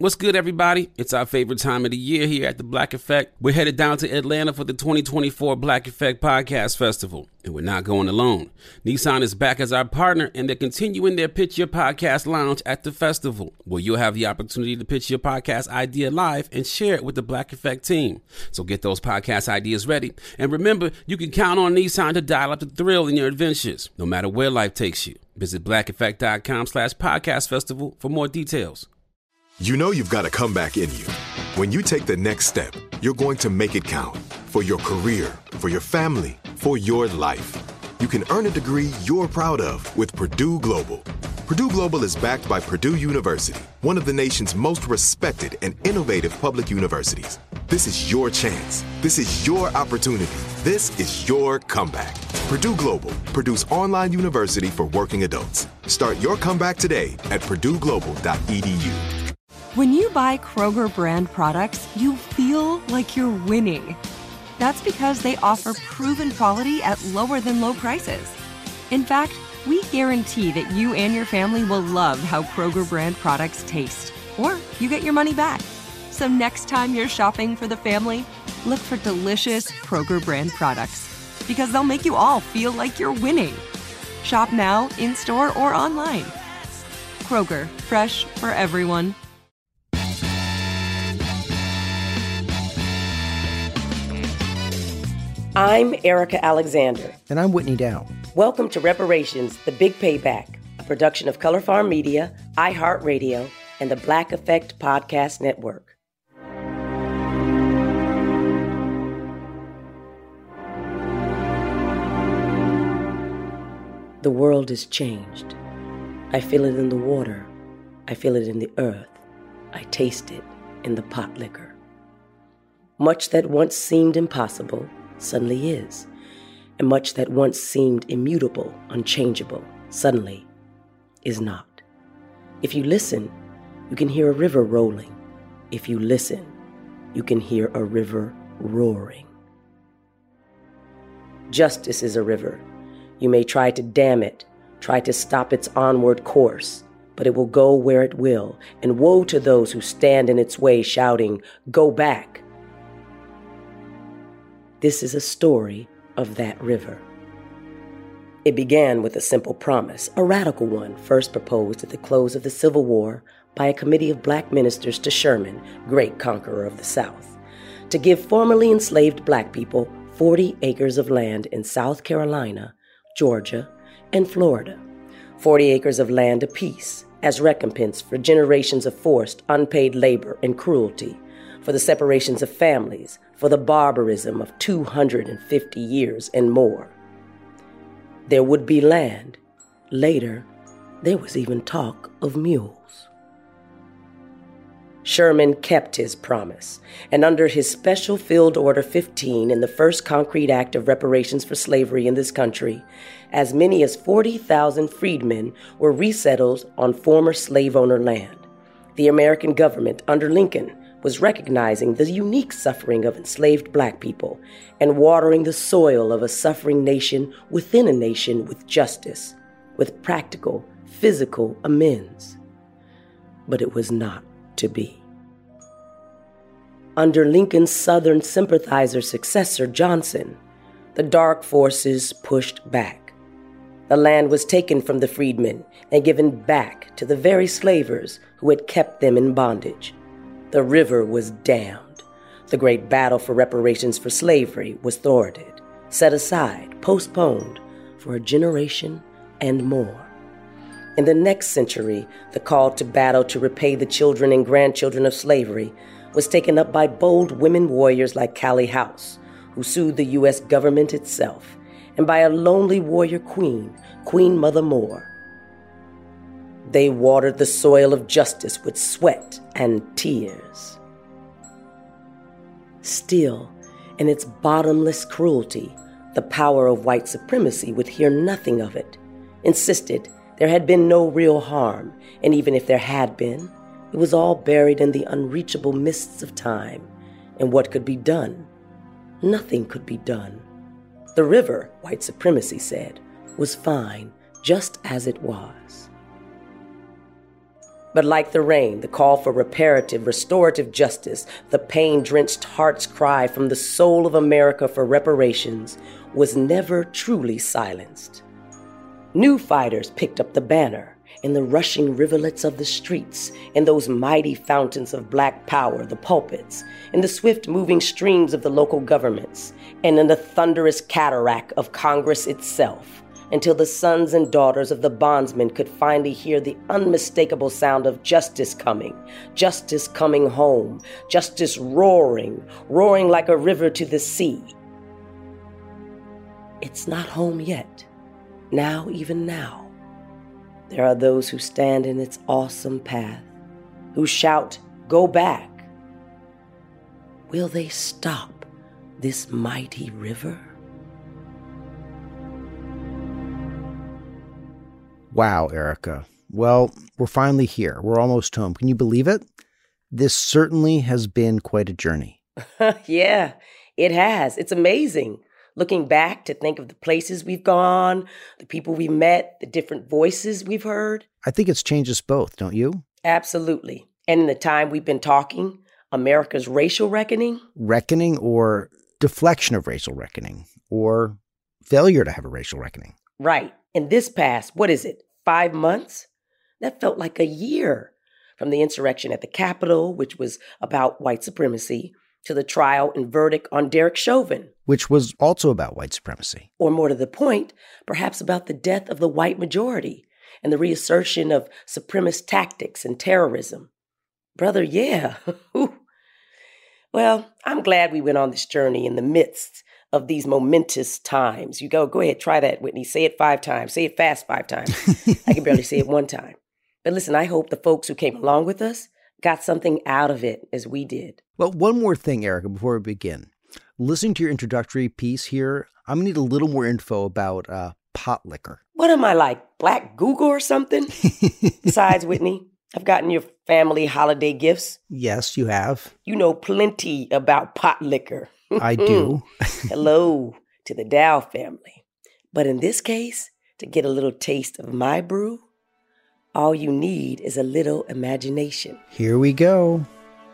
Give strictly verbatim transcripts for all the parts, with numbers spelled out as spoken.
What's good, everybody? It's our favorite time of the year here at the Black Effect. We're headed down to Atlanta for the twenty twenty-four Black Effect Podcast Festival, and we're not going alone. Nissan is back as our partner, and they're continuing their Pitch Your Podcast Lounge at the festival, where you'll have the opportunity to pitch your podcast idea live and share it with the Black Effect team. So get those podcast ideas ready, and remember, you can count on Nissan to dial up the thrill in your adventures, no matter where life takes you. Visit blackeffect.com slash podcast festival for more details. You know you've got a comeback in you. When you take the next step, you're going to make it count. For your career, for your family, for your life. You can earn a degree you're proud of with Purdue Global. Purdue Global is backed by Purdue University, one of the nation's most respected and innovative public universities. This is your chance. This is your opportunity. This is your comeback. Purdue Global, Purdue's online university for working adults. Start your comeback today at purdue global dot e d u. When you buy Kroger brand products, you feel like you're winning. That's because they offer proven quality at lower than low prices. In fact, we guarantee that you and your family will love how Kroger brand products taste, or you get your money back. So next time you're shopping for the family, look for delicious Kroger brand products, because they'll make you all feel like you're winning. Shop now, in-store, or online. Kroger, fresh for everyone. I'm Erica Alexander. And I'm Whitney Dow. Welcome to Reparations, The Big Payback, a production of Color Farm Media, iHeartRadio, and the Black Effect Podcast Network. The world is changed. I feel it in the water. I feel it in the earth. I taste it in the pot liquor. Much that once seemed impossible suddenly is, and much that once seemed immutable, unchangeable, suddenly is not. If you listen, you can hear a river rolling. If you listen, you can hear a river roaring. Justice is a river. You may try to dam it, try to stop its onward course, but it will go where it will, and woe to those who stand in its way shouting, "Go back." This is a story of that river. It began with a simple promise, a radical one, first proposed at the close of the Civil War by a committee of black ministers to Sherman, great conqueror of the South, to give formerly enslaved black people forty acres of land in South Carolina, Georgia, and Florida, forty acres of land apiece as recompense for generations of forced, unpaid labor and cruelty, for the separations of families, for the barbarism of two hundred fifty years and more. There would be land. Later, there was even talk of mules. Sherman kept his promise, and under his Special Field Order fifteen in the first concrete act of reparations for slavery in this country, as many as forty thousand freedmen were resettled on former slave owner land. The American government under Lincoln was recognizing the unique suffering of enslaved black people and watering the soil of a suffering nation within a nation with justice, with practical, physical amends. But it was not to be. Under Lincoln's Southern sympathizer successor, Johnson, the dark forces pushed back. The land was taken from the freedmen and given back to the very slavers who had kept them in bondage. The river was dammed. The great battle for reparations for slavery was thwarted, set aside, postponed for a generation and more. In the next century, the call to battle to repay the children and grandchildren of slavery was taken up by bold women warriors like Callie House, who sued the U S government itself, and by a lonely warrior queen, Queen Mother Moore. They watered the soil of justice with sweat and tears. Still, in its bottomless cruelty, the power of white supremacy would hear nothing of it, insisted there had been no real harm, and even if there had been, it was all buried in the unreachable mists of time. And what could be done? Nothing could be done. The river, white supremacy said, was fine just as it was. But like the rain, the call for reparative, restorative justice, the pain-drenched heart's cry from the soul of America for reparations was never truly silenced. New fighters picked up the banner in the rushing rivulets of the streets, in those mighty fountains of black power, the pulpits, in the swift-moving streams of the local governments, and in the thunderous cataract of Congress itself, until the sons and daughters of the bondsmen could finally hear the unmistakable sound of justice coming, justice coming home, justice roaring, roaring like a river to the sea. It's not home yet. Now, even now, there are those who stand in its awesome path, who shout, "Go back." Will they stop this mighty river? Wow, Erica. Well, we're finally here. We're almost home. Can you believe it? This certainly has been quite a journey. Yeah, it has. It's amazing. Looking back to think of the places we've gone, the people we met, the different voices we've heard. I think it's changed us both, don't you? Absolutely. And in the time we've been talking, America's racial reckoning? Reckoning or deflection of racial reckoning, or failure to have a racial reckoning. Right. In this past, what is it, five months? That felt like a year. From the insurrection at the Capitol, which was about white supremacy, to the trial and verdict on Derek Chauvin. Which was also about white supremacy. Or more to the point, perhaps about the death of the white majority and the reassertion of supremacist tactics and terrorism. Brother, yeah. Well, I'm glad we went on this journey in the midst of these momentous times. You go, go ahead, try that, Whitney. Say it five times. Say it fast five times. I can barely say it one time. But listen, I hope the folks who came along with us got something out of it as we did. Well, one more thing, Erica, before we begin. Listening to your introductory piece here, I'm going to need a little more info about uh, pot liquor. What am I, like Black Google or something? Besides, Whitney, I've gotten your family holiday gifts. Yes, you have. You know plenty about pot liquor. I do. Hello to the Dow family. But in this case, to get a little taste of my brew, all you need is a little imagination. Here we go.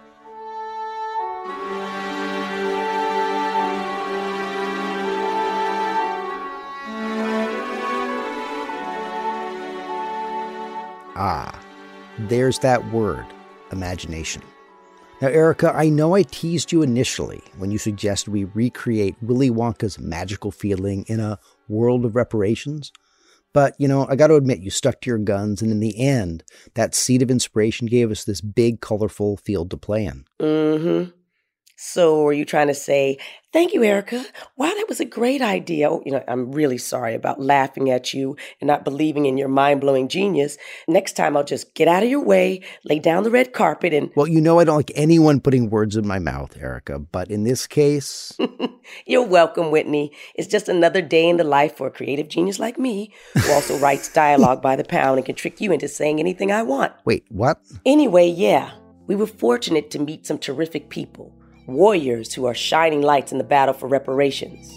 Ah, there's that word, imagination. Now, Erica, I know I teased you initially when you suggested we recreate Willy Wonka's magical feeling in a world of reparations. But, you know, I got to admit, you stuck to your guns, and in the end, that seed of inspiration gave us this big, colorful field to play in. Mm-hmm. So are you trying to say, thank you, Erica. Wow, that was a great idea. Oh, you know, I'm really sorry about laughing at you and not believing in your mind-blowing genius. Next time, I'll just get out of your way, lay down the red carpet, and... Well, you know I don't like anyone putting words in my mouth, Erica, but in this case... You're welcome, Whitney. It's just another day in the life for a creative genius like me, who also writes dialogue by the pound and can trick you into saying anything I want. Wait, what? Anyway, yeah, we were fortunate to meet some terrific people. Warriors who are shining lights in the battle for reparations.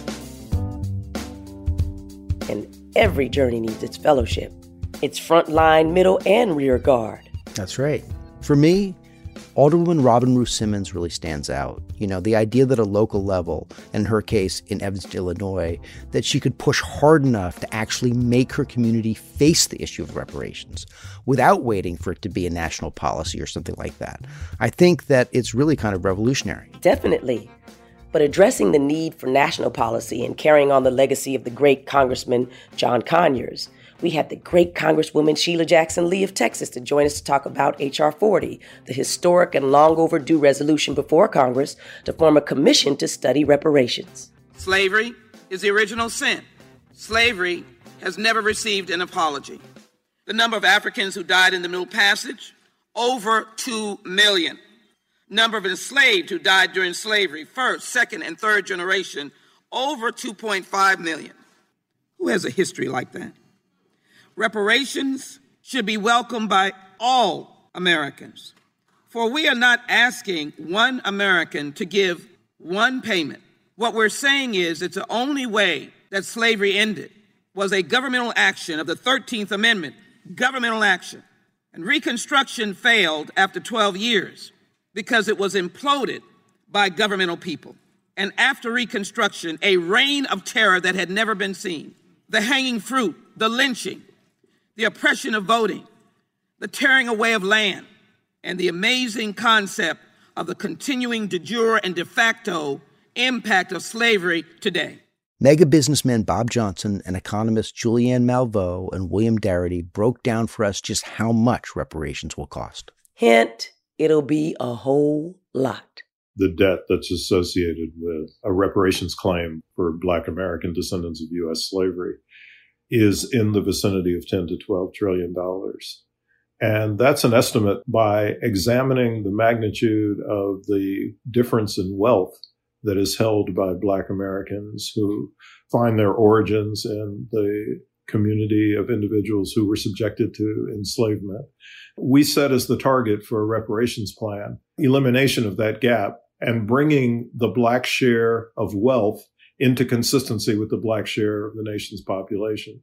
And every journey needs its fellowship, its front line, middle, and rear guard. That's right. For me, Alderwoman Robin Ruth Simmons really stands out. You know, the idea that a local level, in her case in Evanston, Illinois, that she could push hard enough to actually make her community face the issue of reparations without waiting for it to be a national policy or something like that. I think that it's really kind of revolutionary. Definitely. But addressing the need for national policy and carrying on the legacy of the great Congressman John Conyers, we had the great Congresswoman Sheila Jackson Lee of Texas to join us to talk about H R forty, the historic and long overdue resolution before Congress to form a commission to study reparations. Slavery is the original sin. Slavery has never received an apology. The number of Africans who died in the Middle Passage, over two million. Number of enslaved who died during slavery, first, second, and third generation, over two point five million. Who has a history like that? Reparations should be welcomed by all Americans, for we are not asking one American to give one payment. What we're saying is it's the only way that slavery ended was a governmental action of the thirteenth Amendment, governmental action. And Reconstruction failed after twelve years because it was imploded by governmental people. And after Reconstruction, a reign of terror that had never been seen. The hanging fruit, the lynching, the oppression of voting, the tearing away of land, and the amazing concept of the continuing de jure and de facto impact of slavery today. Mega businessmen Bob Johnson and economists Julianne Malveaux and William Darity broke down for us just how much reparations will cost. Hint, it'll be a whole lot. The debt that's associated with a reparations claim for Black American descendants of U S slavery is in the vicinity of ten to twelve trillion dollars. And that's an estimate by examining the magnitude of the difference in wealth that is held by Black Americans who find their origins in the community of individuals who were subjected to enslavement. We set as the target for a reparations plan elimination of that gap and bringing the Black share of wealth into consistency with the Black share of the nation's population.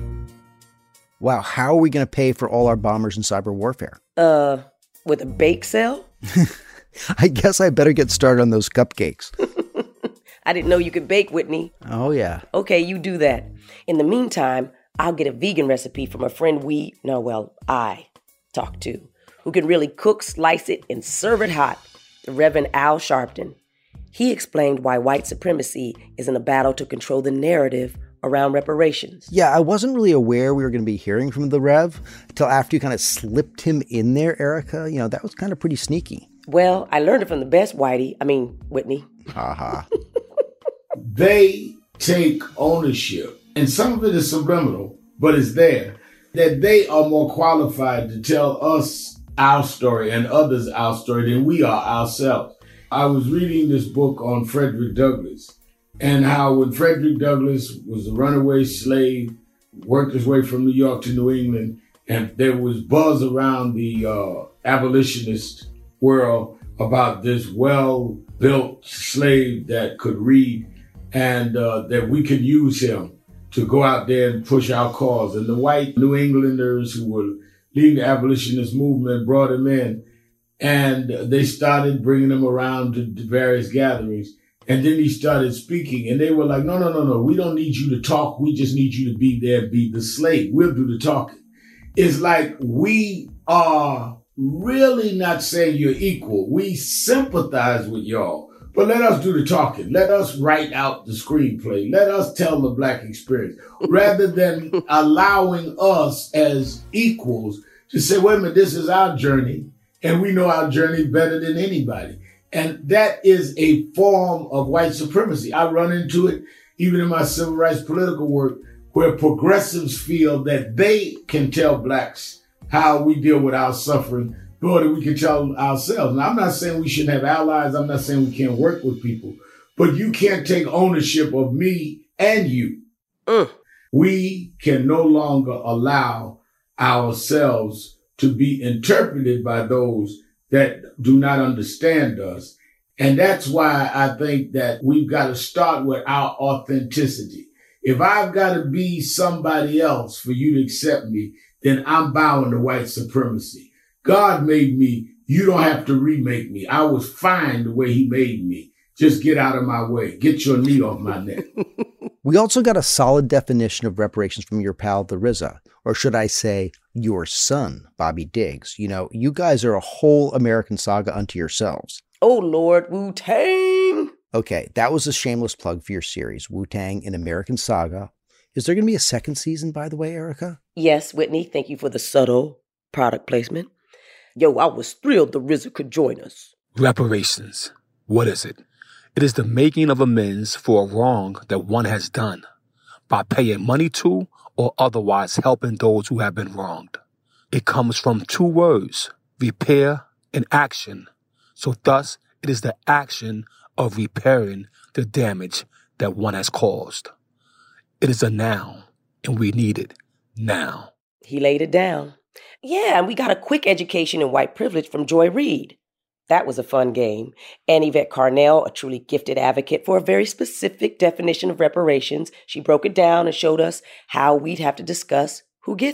Wow, how are we going to pay for all our bombers and cyber warfare? Uh, with a bake sale? I guess I better get started on those cupcakes. I didn't know you could bake, Whitney. Oh, yeah. Okay, you do that. In the meantime, I'll get a vegan recipe from a friend we, no, well, I talked to, who can really cook, slice it, and serve it hot, the Reverend Al Sharpton. He explained why white supremacy is in a battle to control the narrative around reparations. Yeah, I wasn't really aware we were going to be hearing from the Rev until after you kind of slipped him in there, Erica. You know, that was kind of pretty sneaky. Well, I learned it from the best, Whitey. I mean, Whitney. Ha-ha. They take ownership, and some of it is subliminal, but it's there, that they are more qualified to tell us our story and others our story than we are ourselves. I was reading this book on Frederick Douglass, and how when Frederick Douglass was a runaway slave, worked his way from New York to New England, and there was buzz around the uh, abolitionist world about this well-built slave that could read and uh, that we could use him to go out there and push our cause. And the white New Englanders who were leading the abolitionist movement brought him in, and they started bringing him around to various gatherings. And then he started speaking, and they were like, no, no, no, no, we don't need you to talk. We just need you to be there and be the slave. We'll do the talking. It's like we are really not saying you're equal. We sympathize with y'all, but let us do the talking. Let us write out the screenplay. Let us tell the Black experience rather than allowing us as equals to say, wait a minute, this is our journey and we know our journey better than anybody. And that is a form of white supremacy. I run into it even in my civil rights political work, where progressives feel that they can tell Blacks how we deal with our suffering, more than we can tell ourselves. Now, I'm not saying we shouldn't have allies. I'm not saying we can't work with people, but you can't take ownership of me and you. Uh. We can no longer allow ourselves to be interpreted by those that do not understand us. And that's why I think that we've got to start with our authenticity. If I've got to be somebody else for you to accept me, then I'm bowing to white supremacy. God made me. You don't have to remake me. I was fine the way he made me. Just get out of my way. Get your knee off my neck. We also got a solid definition of reparations from your pal, the R Z A, or should I say your son, Bobby Diggs. You know, you guys are a whole American saga unto yourselves. Oh, Lord, Wu-Tang. Okay, that was a shameless plug for your series, Wu-Tang, an American Saga. Is there going to be a second season, by the way, Erica? Yes, Whitney. Thank you for the subtle product placement. Yo, I was thrilled the R Z A could join us. Reparations. What is it? It is the making of amends for a wrong that one has done by paying money to or otherwise helping those who have been wronged. It comes from two words, repair and action. So thus, it is the action of repairing the damage that one has caused. It is a noun, and we need it now. He laid it down. Yeah, and we got a quick education in white privilege from Joy Reid. That was a fun game. And Yvette Carnell, a truly gifted advocate for a very specific definition of reparations. She broke it down and showed us how we'd have to discuss who gets it.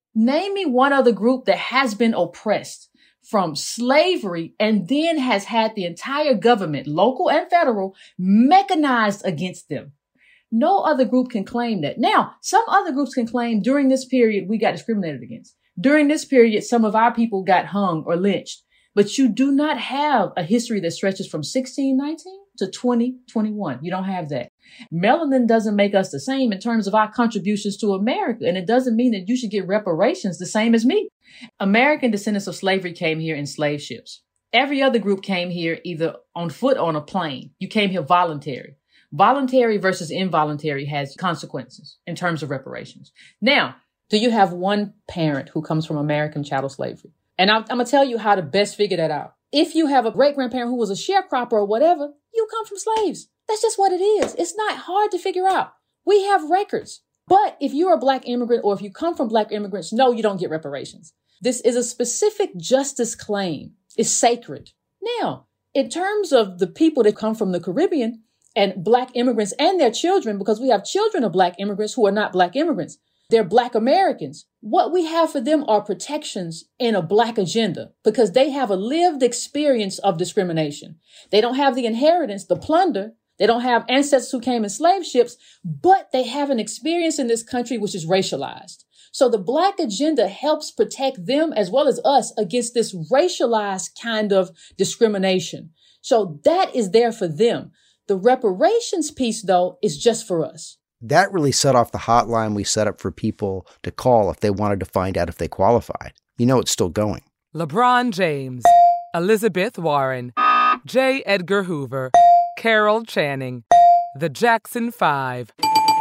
Name me one other group that has been oppressed from slavery and then has had the entire government, local and federal, mechanized against them. No other group can claim that. Now, some other groups can claim during this period we got discriminated against. During this period, some of our people got hung or lynched. But you do not have a history that stretches from sixteen nineteen to twenty twenty-one. You don't have that. Melanin doesn't make us the same in terms of our contributions to America. And it doesn't mean that you should get reparations the same as me. American descendants of slavery came here in slave ships. Every other group came here either on foot or on a plane. You came here voluntary. Voluntary versus involuntary has consequences in terms of reparations. Now, do you have one parent who comes from American chattel slavery? And I'm, I'm going to tell you how to best figure that out. If you have a great-grandparent who was a sharecropper or whatever, you come from slaves. That's just what it is. It's not hard to figure out. We have records. But if you're a Black immigrant or if you come from Black immigrants, no, you don't get reparations. This is a specific justice claim. It's sacred. Now, in terms of the people that come from the Caribbean and Black immigrants and their children, because we have children of Black immigrants who are not Black immigrants, they're Black Americans. What we have for them are protections in a Black agenda because they have a lived experience of discrimination. They don't have the inheritance, the plunder. They don't have ancestors who came in slave ships, but they have an experience in this country which is racialized. So the Black agenda helps protect them as well as us against this racialized kind of discrimination. So that is there for them. The reparations piece, though, is just for us. That really set off the hotline we set up for people to call if they wanted to find out if they qualified. You know it's still going. LeBron James, Elizabeth Warren, J. Edgar Hoover, Carol Channing, the Jackson Five,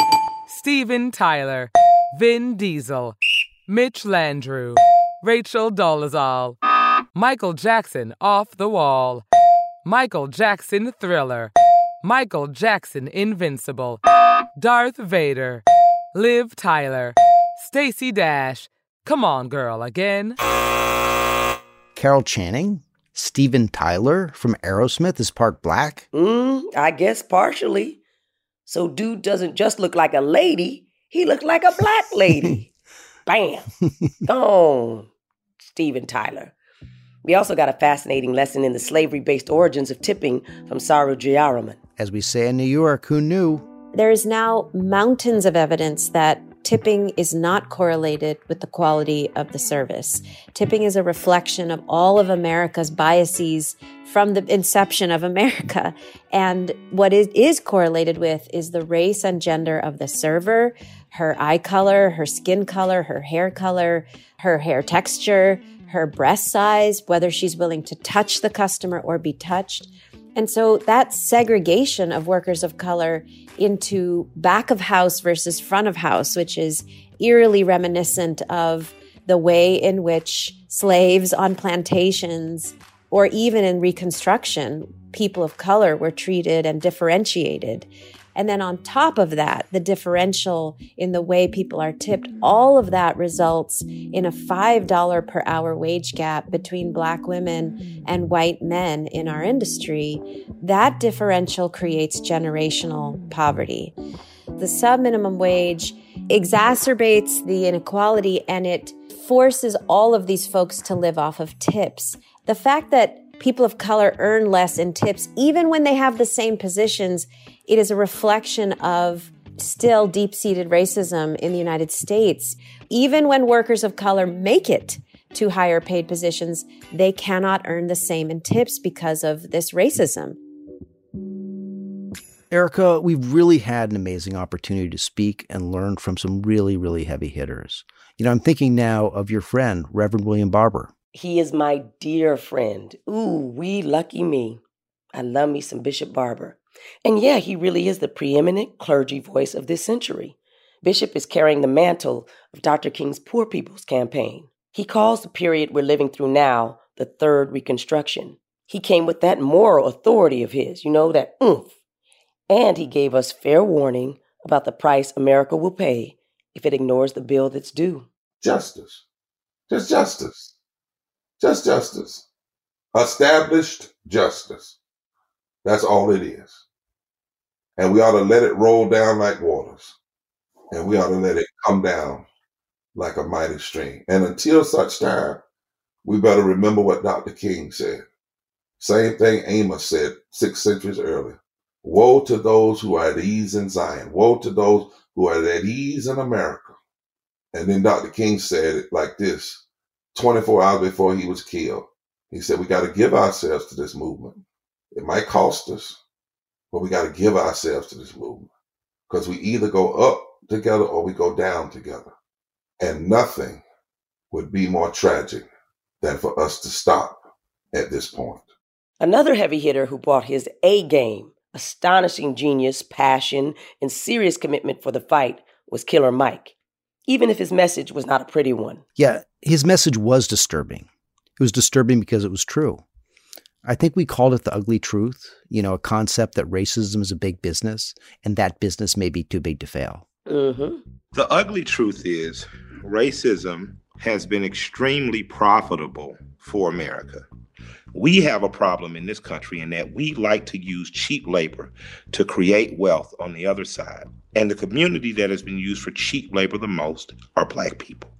Steven Tyler, Vin Diesel, Mitch Landrieu, Rachel Dolezal, Michael Jackson Off the Wall, Michael Jackson Thriller, Michael Jackson Invincible, Darth Vader, Liv Tyler, Stacey Dash, Come On Girl again. Carol Channing? Steven Tyler from Aerosmith is part Black? Mm, I guess partially. So dude doesn't just look like a lady, he looked like a Black lady. Bam. Gone. Steven Tyler. We also got a fascinating lesson in the slavery-based origins of tipping from Saru Jayaraman. As we say in New York, who knew? There is now mountains of evidence that tipping is not correlated with the quality of the service. Tipping is a reflection of all of America's biases from the inception of America. And what it is correlated with is the race and gender of the server, her eye color, her skin color, her hair color, her hair texture, her breast size, whether she's willing to touch the customer or be touched. And so that segregation of workers of color into back of house versus front of house, which is eerily reminiscent of the way in which slaves on plantations or even in Reconstruction, people of color were treated and differentiated. And then on top of that, the differential in the way people are tipped, all of that results in a five dollars per hour wage gap between Black women and white men in our industry. That differential creates generational poverty. The sub-minimum wage exacerbates the inequality and it forces all of these folks to live off of tips. The fact that people of color earn less in tips, even when they have the same positions, it is a reflection of still deep-seated racism in the United States. Even when workers of color make it to higher paid positions, they cannot earn the same in tips because of this racism. Erica, we've really had an amazing opportunity to speak and learn from some really, really heavy hitters. You know, I'm thinking now of your friend, Reverend William Barber. He is my dear friend. Ooh, we lucky me. I love me some Bishop Barber. And yeah, he really is the preeminent clergy voice of this century. Bishop is carrying the mantle of Doctor King's Poor People's Campaign. He calls the period we're living through now the Third Reconstruction. He came with that moral authority of his, you know, that oomph. And he gave us fair warning about the price America will pay if it ignores the bill that's due. Justice. Just justice. Just justice. Established justice. That's all it is. And we ought to let it roll down like waters. And we ought to let it come down like a mighty stream. And until such time, we better remember what Doctor King said. Same thing Amos said six centuries earlier. Woe to those who are at ease in Zion. Woe to those who are at ease in America. And then Doctor King said it like this, twenty-four hours before he was killed. He said, we got to give ourselves to this movement. It might cost us, but we got to give ourselves to this movement because we either go up together or we go down together. And nothing would be more tragic than for us to stop at this point. Another heavy hitter who brought his A game, astonishing genius, passion, and serious commitment for the fight was Killer Mike, even if his message was not a pretty one. Yeah, his message was disturbing. It was disturbing because it was true. I think we called it the ugly truth, you know, a concept that racism is a big business and that business may be too big to fail. Mm-hmm. The ugly truth is racism has been extremely profitable for America. We have a problem in this country in that we like to use cheap labor to create wealth on the other side. And the community that has been used for cheap labor the most are Black people.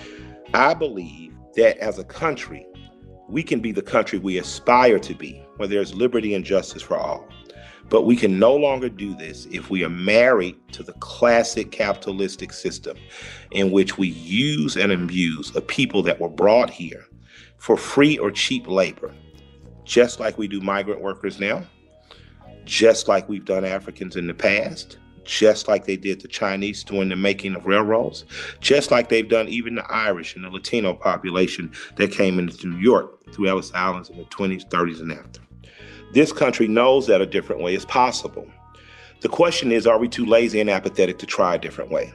I believe that as a country, we can be the country we aspire to be, where there's liberty and justice for all. But we can no longer do this if we are married to the classic capitalistic system in which we use and abuse a people that were brought here for free or cheap labor, just like we do migrant workers now, just like we've done Africans in the past, just like they did the Chinese during the making of railroads, just like they've done even the Irish and the Latino population that came into New York through Ellis Island in the twenties, thirties, and after. This country knows that a different way is possible. The question is, are we too lazy and apathetic to try a different way?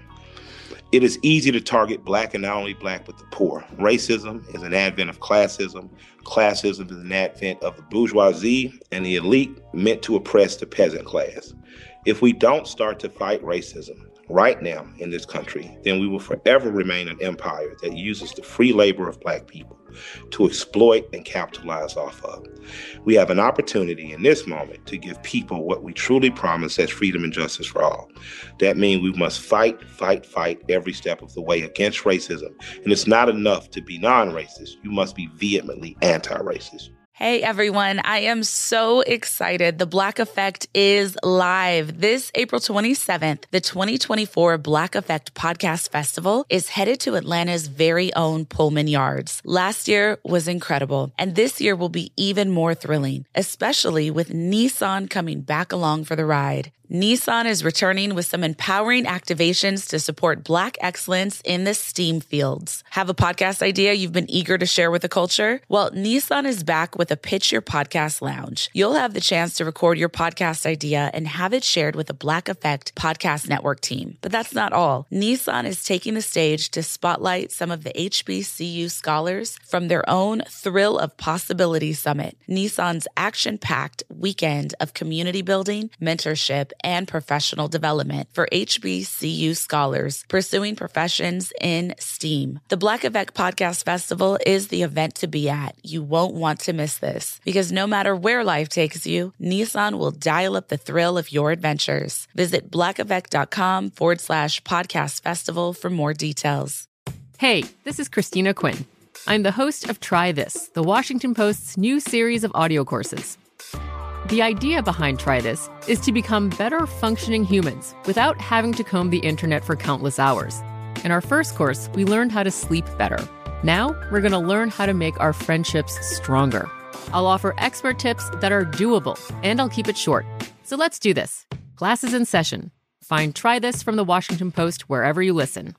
It is easy to target Black and not only Black, but the poor. Racism is an advent of classism. Classism is an advent of the bourgeoisie and the elite meant to oppress the peasant class. If we don't start to fight racism right now in this country, then we will forever remain an empire that uses the free labor of Black people to exploit and capitalize off of. We have an opportunity in this moment to give people what we truly promise as freedom and justice for all. That means we must fight, fight, fight every step of the way against racism. And it's not enough to be non-racist. You must be vehemently anti-racist. Hey everyone, I am so excited. The Black Effect is live. This April twenty-seventh, the twenty twenty-four Black Effect Podcast Festival is headed to Atlanta's very own Pullman Yards. Last year was incredible, and this year will be even more thrilling, especially with Nissan coming back along for the ride. Nissan is returning with some empowering activations to support Black excellence in the STEAM fields. Have a podcast idea you've been eager to share with the culture? Well, Nissan is back with a Pitch Your Podcast Lounge. You'll have the chance to record your podcast idea and have it shared with the Black Effect Podcast Network team. But that's not all. Nissan is taking the stage to spotlight some of the H B C U scholars from their own Thrill of Possibility Summit, Nissan's action-packed weekend of community building, mentorship, and professional development for H B C U scholars pursuing professions in STEAM. The Black Effect Podcast Festival is the event to be at. You won't want to miss this because no matter where life takes you, Nissan will dial up the thrill of your adventures. Visit blackeffect.com forward slash podcast festival for more details. Hey, this is Christina Quinn. I'm the host of Try This, the Washington Post's new series of audio courses. The idea behind Try This is to become better functioning humans without having to comb the internet for countless hours. In our first course, we learned how to sleep better. Now, we're going to learn how to make our friendships stronger. I'll offer expert tips that are doable, and I'll keep it short. So let's do this. Class is in session. Find Try This from the Washington Post wherever you listen.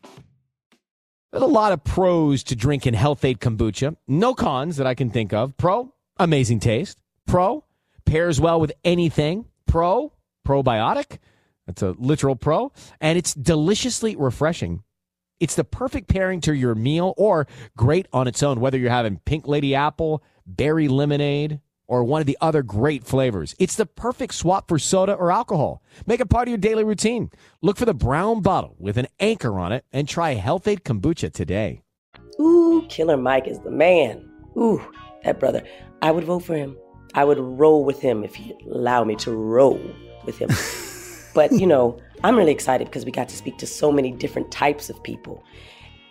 There's a lot of pros to drinking Health-Ade kombucha. No cons that I can think of. Pro, amazing taste. Pro, pairs well with anything. Pro, probiotic. That's a literal pro. And it's deliciously refreshing. It's the perfect pairing to your meal or great on its own, whether you're having pink lady apple, berry lemonade, or one of the other great flavors. It's the perfect swap for soda or alcohol. Make it part of your daily routine. Look for the brown bottle with an anchor on it and try Health-Ade kombucha today. Ooh, Killer Mike is the man. Ooh, that brother. I would vote for him. I would roll with him if he'd allow me to roll with him. But, you know, I'm really excited because we got to speak to so many different types of people.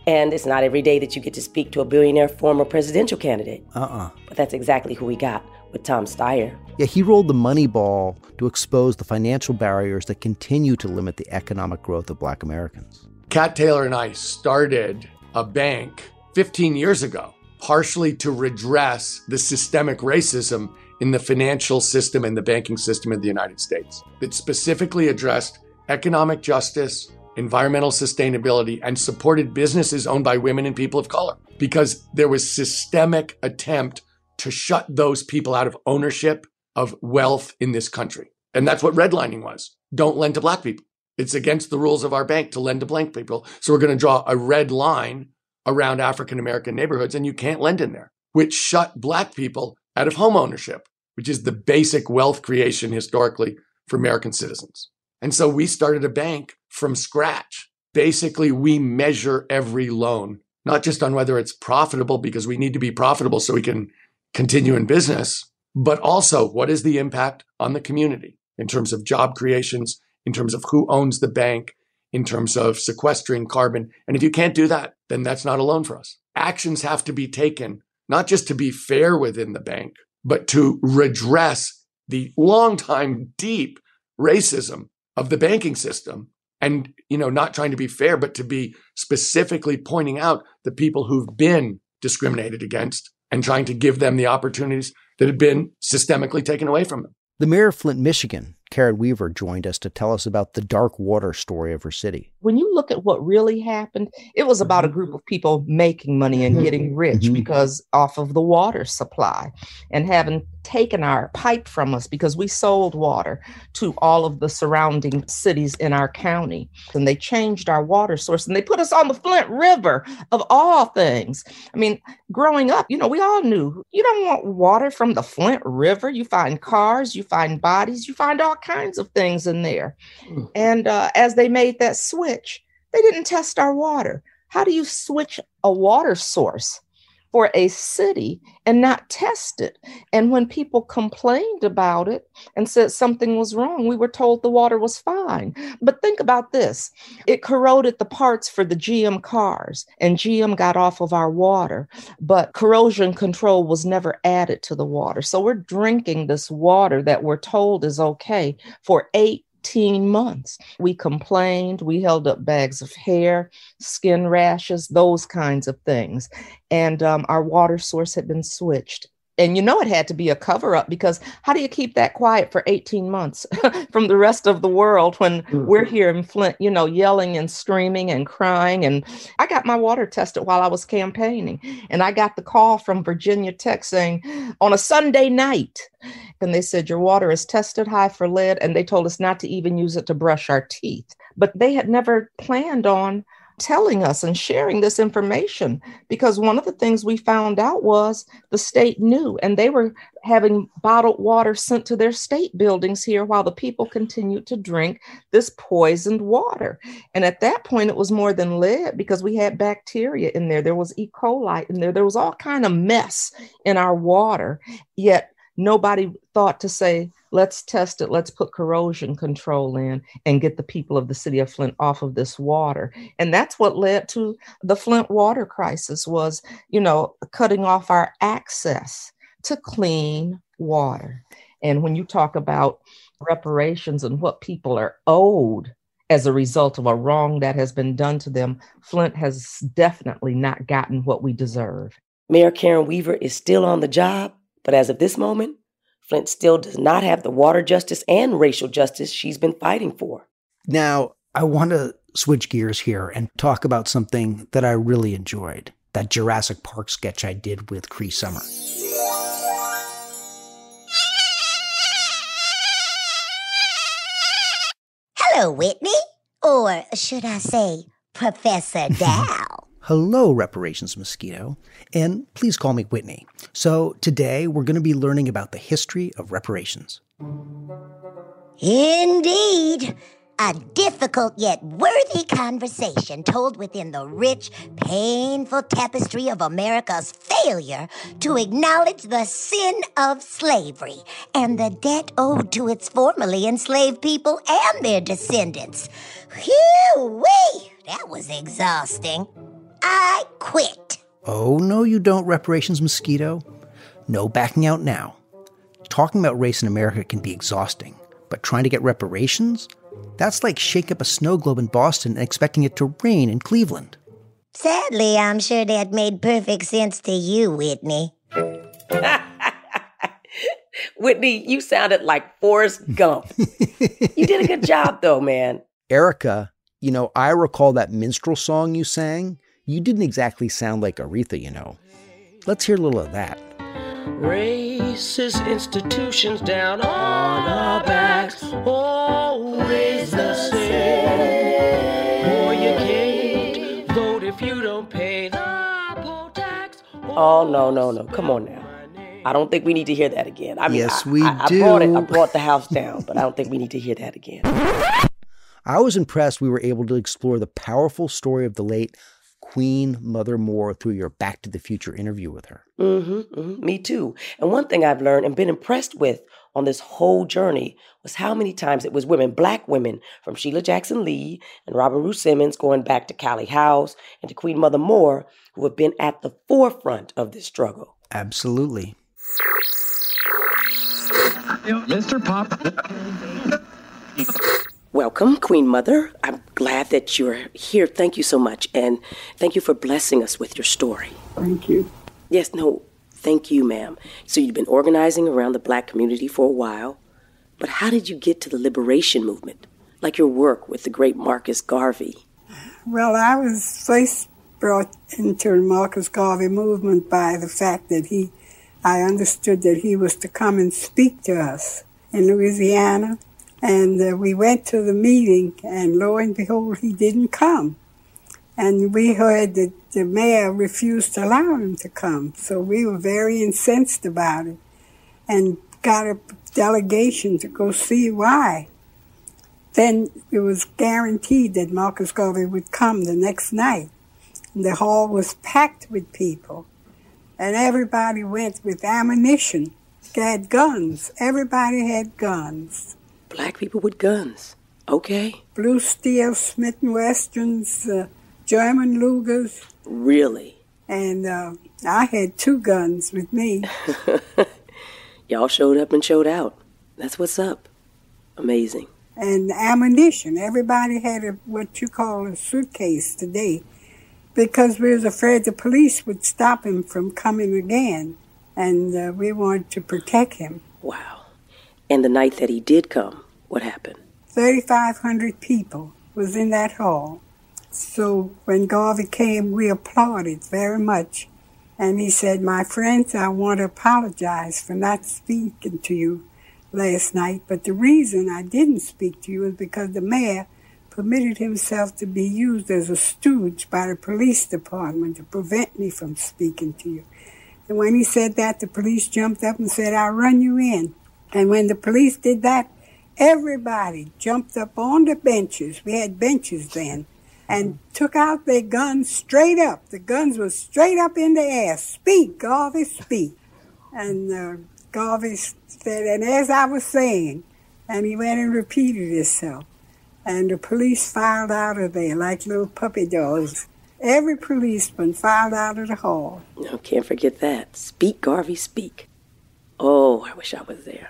And it's not every day that you get to speak to a billionaire former presidential candidate. Uh-uh. But that's exactly who we got with Tom Steyer. Yeah, he rolled the money ball to expose the financial barriers that continue to limit the economic growth of Black Americans. Kat Taylor and I started a bank fifteen years ago, partially to redress the systemic racism in the financial system and the banking system in the United States. It specifically addressed economic justice, environmental sustainability, and supported businesses owned by women and people of color, because there was systemic attempt to shut those people out of ownership of wealth in this country. And that's what redlining was. Don't lend to Black people. It's against the rules of our bank to lend to Black people. So we're going to draw a red line around African-American neighborhoods, and you can't lend in there, which shut Black people out of home ownership, which is the basic wealth creation historically for American citizens. And so we started a bank from scratch. Basically, we measure every loan, not just on whether it's profitable, because we need to be profitable so we can continue in business, but also what is the impact on the community in terms of job creations, in terms of who owns the bank, in terms of sequestering carbon. And if you can't do that, then that's not a loan for us. Actions have to be taken, not just to be fair within the bank, but to redress the long-time deep racism of the banking system. And, you know, not trying to be fair, but to be specifically pointing out the people who've been discriminated against and trying to give them the opportunities that had been systemically taken away from them. The mayor of Flint, Michigan, Karen Weaver, joined us to tell us about the dark water story of her city. When you look at what really happened, it was about a group of people making money and getting rich mm-hmm. because off of the water supply and having taken our pipe from us because we sold water to all of the surrounding cities in our county. And they changed our water source and they put us on the Flint River of all things. I mean, growing up, you know, we all knew you don't want water from the Flint River. You find cars, you find bodies, you find all kinds of things in there. Mm. And uh, as they made that switch, they didn't test our water. How do you switch a water source for a city and not test it? And when people complained about it and said something was wrong, we were told the water was fine. But think about this. It corroded the parts for the G M cars, and G M got off of our water, but corrosion control was never added to the water. So we're drinking this water that we're told is okay for eight eighteen months. We complained, we held up bags of hair, skin rashes, those kinds of things. And um, our water source had been switched. And you know it had to be a cover-up, because how do you keep that quiet for eighteen months from the rest of the world when mm-hmm. we're here in Flint, you know, yelling and screaming and crying? And I got my water tested while I was campaigning. And I got the call from Virginia Tech saying, on a Sunday night, and they said, your water is tested high for lead. And they told us not to even use it to brush our teeth. But they had never planned on telling us and sharing this information, because one of the things we found out was the state knew, and they were having bottled water sent to their state buildings here while the people continued to drink this poisoned water. And at that point, it was more than lead, because we had bacteria in there. There was E. coli in there. There was all kind of mess in our water, yet nobody thought to say, let's test it. Let's put corrosion control in and get the people of the city of Flint off of this water. And that's what led to the Flint water crisis, was, you know, cutting off our access to clean water. And when you talk about reparations and what people are owed as a result of a wrong that has been done to them, Flint has definitely not gotten what we deserve. Mayor Karen Weaver is still on the job, but as of this moment, Flint still does not have the water justice and racial justice she's been fighting for. Now, I want to switch gears here and talk about something that I really enjoyed, that Jurassic Park sketch I did with Cree Summer. Hello, Whitney. Or should I say, Professor Dow. Hello, Reparations Mosquito, and please call me Whitney. So today we're going to be learning about the history of reparations. Indeed. A difficult yet worthy conversation told within the rich, painful tapestry of America's failure to acknowledge the sin of slavery and the debt owed to its formerly enslaved people and their descendants. Whew-wee, that was exhausting. I quit. Oh, no, you don't, reparations mosquito. No backing out now. Talking about race in America can be exhausting, but trying to get reparations? That's like shaking up a snow globe in Boston and expecting it to rain in Cleveland. Sadly, I'm sure that made perfect sense to you, Whitney. Whitney, you sounded like Forrest Gump. You did a good job, though, man. Erica, you know, I recall that minstrel song you sang. You didn't exactly sound like Aretha, you know. Let's hear a little of that. Racist institutions down on our backs, always the same. Boy, you can't vote if you don't pay the poll tax. Oh, no, no, no. Come on now. I don't think we need to hear that again. I mean, yes, I, we I, do. I brought it. I brought the house down, but I don't think we need to hear that again. I was impressed we were able to explore the powerful story of the late Queen Mother Moore through your Back to the Future interview with her. Mm-hmm, mm-hmm, me too. And one thing I've learned and been impressed with on this whole journey was how many times it was women, black women, from Sheila Jackson Lee and Robin Rue Simmons, going back to Callie House and to Queen Mother Moore, who have been at the forefront of this struggle. Absolutely. Mister Pop. Welcome, Queen Mother. I'm glad that you're here. Thank you so much. And thank you for blessing us with your story. Thank you. Yes, no, thank you, ma'am. So you've been organizing around the black community for a while. But how did you get to the liberation movement? Like your work with the great Marcus Garvey. Well, I was first brought into the Marcus Garvey movement by the fact that he, I understood that he was to come and speak to us in Louisiana. And uh, we went to the meeting, and lo and behold, he didn't come. And we heard that the mayor refused to allow him to come. So we were very incensed about it and got a delegation to go see why. Then it was guaranteed that Marcus Garvey would come the next night. And the hall was packed with people. And everybody went with ammunition. They had guns. Everybody had guns. Black people with guns. Okay. Blue Steel, Smith and Westerns, uh, German Lugers. Really? And uh, I had two guns with me. Y'all showed up and showed out. That's what's up. Amazing. And ammunition. Everybody had a, what you call a suitcase today, because we was afraid the police would stop him from coming again. And uh, we wanted to protect him. Wow. And the night that he did come, what happened? thirty-five hundred people was in that hall. So when Garvey came, we applauded very much. And he said, my friends, I want to apologize for not speaking to you last night. But the reason I didn't speak to you is because the mayor permitted himself to be used as a stooge by the police department to prevent me from speaking to you. And when he said that, the police jumped up and said, I'll run you in. And when the police did that, everybody jumped up on the benches. We had benches then. And took out their guns straight up. The guns were straight up in the air. Speak, Garvey, speak. And uh, Garvey said, and as I was saying, and he went and repeated himself. And the police filed out of there like little puppy dogs. Every policeman filed out of the hall. No, can't forget that. Speak, Garvey, speak. Oh, I wish I was there.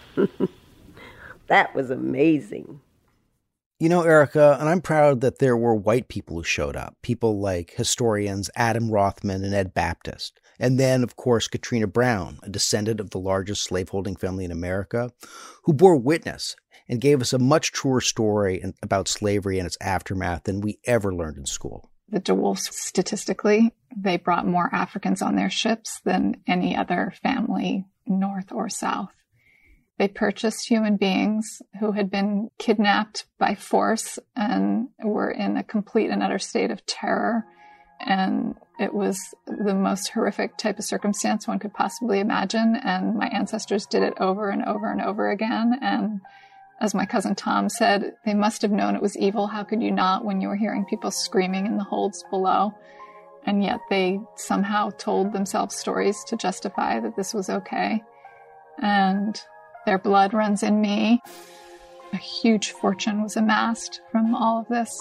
That was amazing. You know, Erica, and I'm proud that there were white people who showed up, people like historians Adam Rothman and Ed Baptist. And then, of course, Katrina Brown, a descendant of the largest slaveholding family in America, who bore witness and gave us a much truer story about slavery and its aftermath than we ever learned in school. The DeWolfs, statistically, they brought more Africans on their ships than any other family, north or south. They purchased human beings who had been kidnapped by force and were in a complete and utter state of terror. And it was the most horrific type of circumstance one could possibly imagine. And my ancestors did it over and over and over again. And as my cousin Tom said, they must have known it was evil. How could you not when you were hearing people screaming in the holds below? And yet they somehow told themselves stories to justify that this was okay. And their blood runs in me. A huge fortune was amassed from all of this.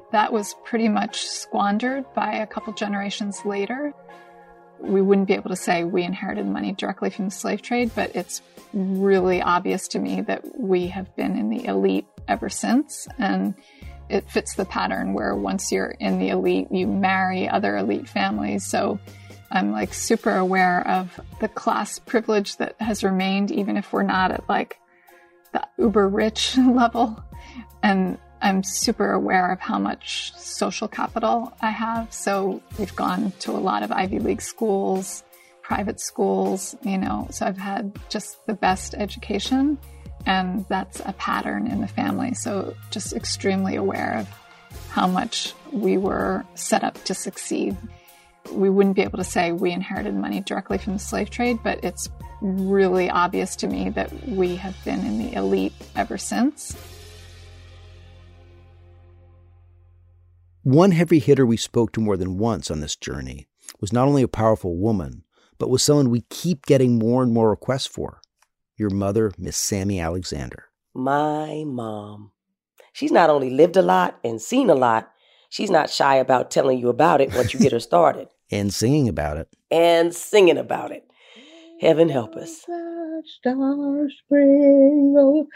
that was pretty much squandered by a couple generations later. We wouldn't be able to say we inherited money directly from the slave trade, but it's really obvious to me that we have been in the elite ever since. And it fits the pattern where once you're in the elite, you marry other elite families. So I'm like super aware of the class privilege that has remained, even if we're not at like the uber rich level. And I'm super aware of how much social capital I have. So we've gone to a lot of Ivy League schools, private schools, you know, so I've had just the best education, and that's a pattern in the family. So just extremely aware of how much we were set up to succeed. We wouldn't be able to say we inherited money directly from the slave trade, but it's really obvious to me that we have been in the elite ever since. One heavy hitter we spoke to more than once on this journey was not only a powerful woman, but was someone we keep getting more and more requests for. Your mother, Miss Sammy Alexander. My mom. She's not only lived a lot and seen a lot, she's not shy about telling you about it once you get her started. And singing about it. And singing about it. Heaven help us. Star Sprinkle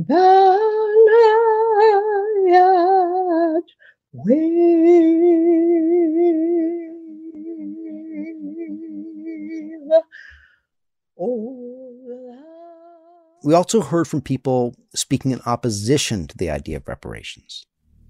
Banner We also heard from people speaking in opposition to the idea of reparations.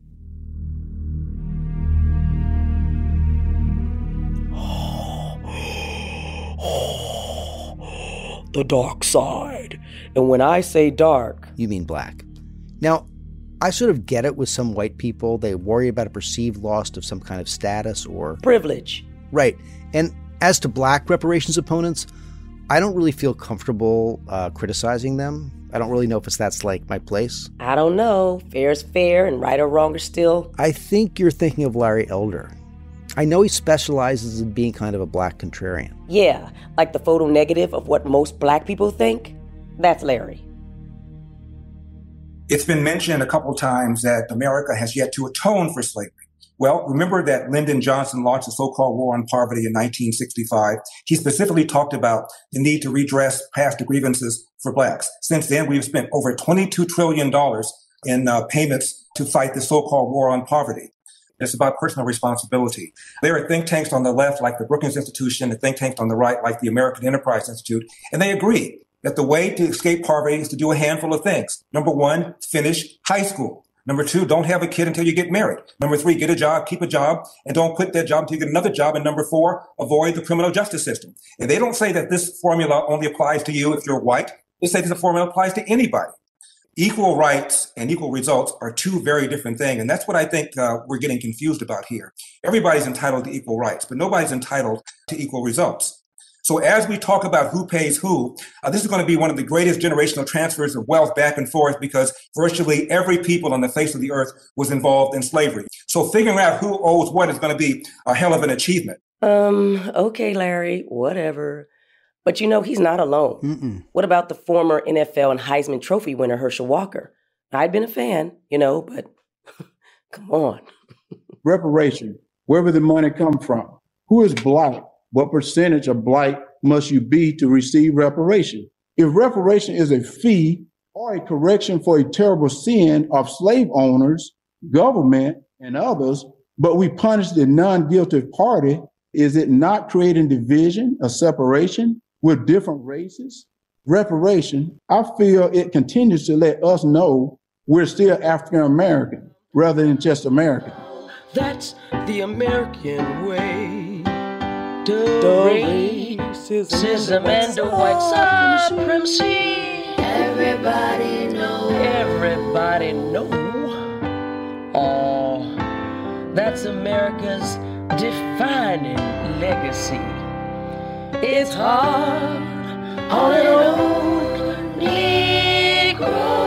The dark side. And when I say dark, you mean black. Now, I sort of get it with some white people. They worry about a perceived loss of some kind of status or privilege. Right. And as to black reparations opponents, I don't really feel comfortable uh, criticizing them. I don't really know if it's that's like my place. I don't know. Fair is fair and right or wrong are still. I think you're thinking of Larry Elder. I know he specializes in being kind of a black contrarian. Yeah, like the photo negative of what most black people think. That's Larry. It's been mentioned a couple times that America has yet to atone for slavery. Well, remember that Lyndon Johnson launched the so-called War on Poverty in nineteen sixty-five. He specifically talked about the need to redress past grievances for blacks. Since then, we've spent over twenty-two trillion dollars in uh, payments to fight the so-called War on Poverty. It's about personal responsibility. There are think tanks on the left, like the Brookings Institution, and think tanks on the right, like the American Enterprise Institute, and they agree that the way to escape poverty is to do a handful of things. Number one, finish high school. Number two, don't have a kid until you get married. Number three, get a job, keep a job, and don't quit that job until you get another job. And number four, avoid the criminal justice system. And they don't say that this formula only applies to you if you're white. They say this formula applies to anybody. Equal rights and equal results are two very different things. And that's what I think uh, we're getting confused about here. Everybody's entitled to equal rights, but nobody's entitled to equal results. So as we talk about who pays who, uh, this is going to be one of the greatest generational transfers of wealth back and forth because virtually every people on the face of the earth was involved in slavery. So figuring out who owes what is going to be a hell of an achievement. Um, okay, Larry, whatever. But you know, he's not alone. Mm-mm. What about the former N F L and Heisman Trophy winner, Herschel Walker? I'd been a fan, you know, but come on. Reparation, where would the money come from? Who is black? What percentage of black must you be to receive reparation? If reparation is a fee or a correction for a terrible sin of slave owners, government, and others, but we punish the non-guilty party, is it not creating division, a separation with different races? Reparation, I feel it continues to let us know we're still African American rather than just American. That's the American way. The, the racism and the white supremacy. Everybody know. Everybody know. Oh, that's America's defining legacy. It's hard on an old Negro.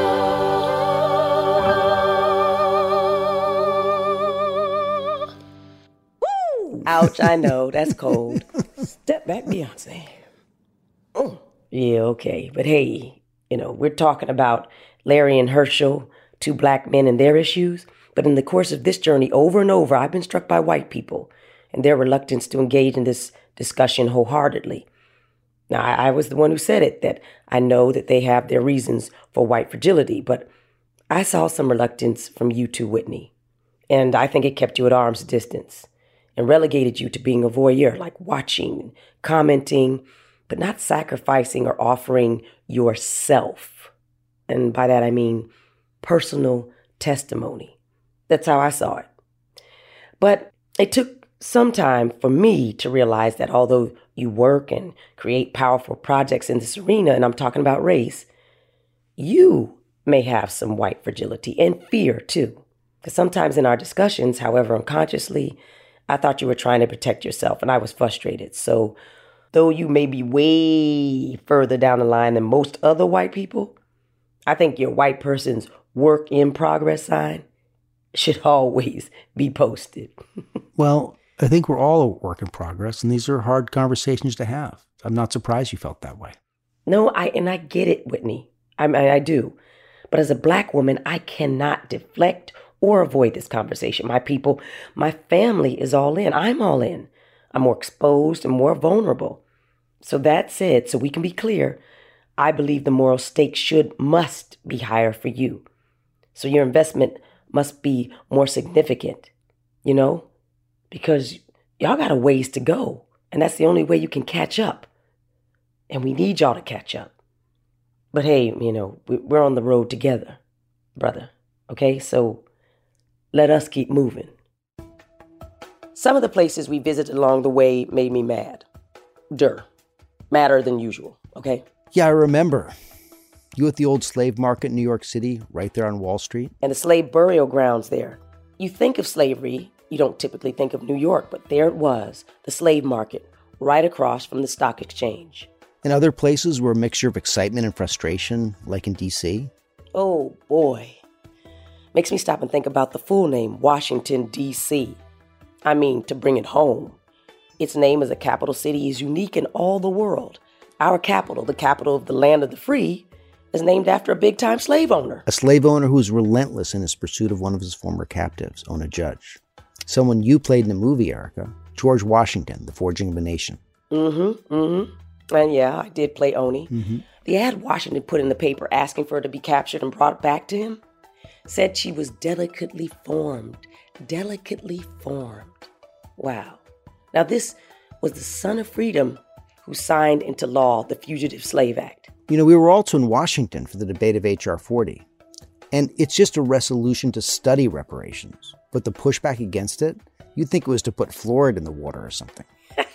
Ouch, I know, that's cold. Step back, Beyonce. Oh, yeah, okay. But hey, you know, we're talking about Larry and Herschel, two black men and their issues. But in the course of this journey, over and over, I've been struck by white people and their reluctance to engage in this discussion wholeheartedly. Now, I, I was the one who said it, that I know that they have their reasons for white fragility, but I saw some reluctance from you too, Whitney. And I think it kept you at arm's distance and relegated you to being a voyeur, like watching, commenting, but not sacrificing or offering yourself. And by that I mean personal testimony. That's how I saw it. But it took some time for me to realize that although you work and create powerful projects in this arena, and I'm talking about race, you may have some white fragility and fear too. Because sometimes in our discussions, however unconsciously, I thought you were trying to protect yourself and I was frustrated. So though you may be way further down the line than most other white people, I think your white person's work in progress sign should always be posted. Well, I think we're all a work in progress, and these are hard conversations to have. I'm not surprised you felt that way. No, I and I get it, Whitney. I mean, I do. But as a black woman, I cannot deflect or avoid this conversation. My people, my family is all in. I'm all in. I'm more exposed and more vulnerable. So that said, so we can be clear, I believe the moral stakes should, must be higher for you. So your investment must be more significant, you know, because y'all got a ways to go. And that's the only way you can catch up. And we need y'all to catch up. But hey, you know, we're on the road together, brother. Okay, so let us keep moving. Some of the places we visited along the way made me mad. Dur. Madder than usual, okay? Yeah, I remember. You at the old slave market in New York City, right there on Wall Street? And the slave burial grounds there. You think of slavery, you don't typically think of New York, but there it was, the slave market, right across from the stock exchange. And other places were a mixture of excitement and frustration, like in D C? Oh, boy. Makes me stop and think about the full name, Washington, D C. I mean, to bring it home. Its name as a capital city is unique in all the world. Our capital, the capital of the land of the free, is named after a big-time slave owner. A slave owner who was relentless in his pursuit of one of his former captives, Ona Judge. Someone you played in the movie, Erica. George Washington, The Forging of a Nation. Mm-hmm, mm-hmm. And yeah, I did play Oni. Mm-hmm. The ad Washington put in the paper asking for her to be captured and brought back to him said she was delicately formed. Delicately formed. Wow. Now this was the son of freedom who signed into law the Fugitive Slave Act. You know, we were also in Washington for the debate of H R forty. And it's just a resolution to study reparations. But the pushback against it, you'd think it was to put fluoride in the water or something.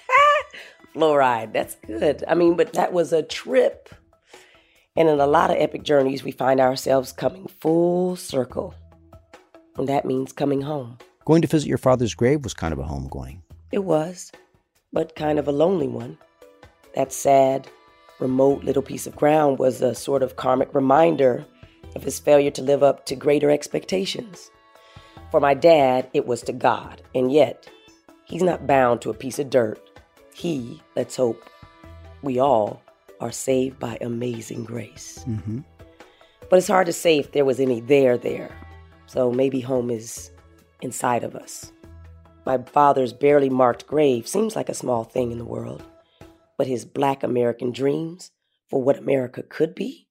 Fluoride, that's good. I mean, but that was a trip. And in a lot of epic journeys, we find ourselves coming full circle. And that means coming home. Going to visit your father's grave was kind of a homegoing. It was, but kind of a lonely one. That sad, remote little piece of ground was a sort of karmic reminder of his failure to live up to greater expectations. For my dad, it was to God, and yet, he's not bound to a piece of dirt. He, let's hope, we all are saved by amazing grace. Mm-hmm. But it's hard to say if there was any there there. So maybe home is inside of us. My father's barely marked grave seems like a small thing in the world, but his Black American dreams for what America could be,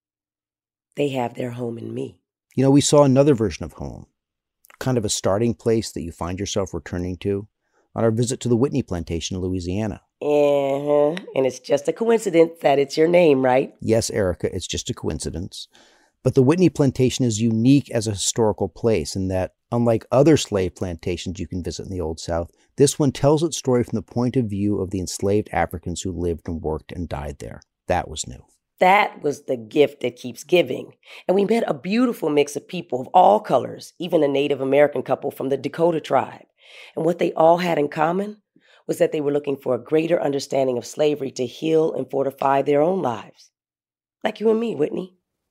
they have their home in me. You know, we saw another version of home, kind of a starting place that you find yourself returning to on our visit to the Whitney Plantation in Louisiana. Uh-huh. And it's just a coincidence that it's your name, right? Yes, Erica, it's just a coincidence. But the Whitney Plantation is unique as a historical place in that, unlike other slave plantations you can visit in the Old South, this one tells its story from the point of view of the enslaved Africans who lived and worked and died there. That was new. That was the gift that keeps giving. And we met a beautiful mix of people of all colors, even a Native American couple from the Dakota tribe. And what they all had in common was that they were looking for a greater understanding of slavery to heal and fortify their own lives. Like you and me, Whitney.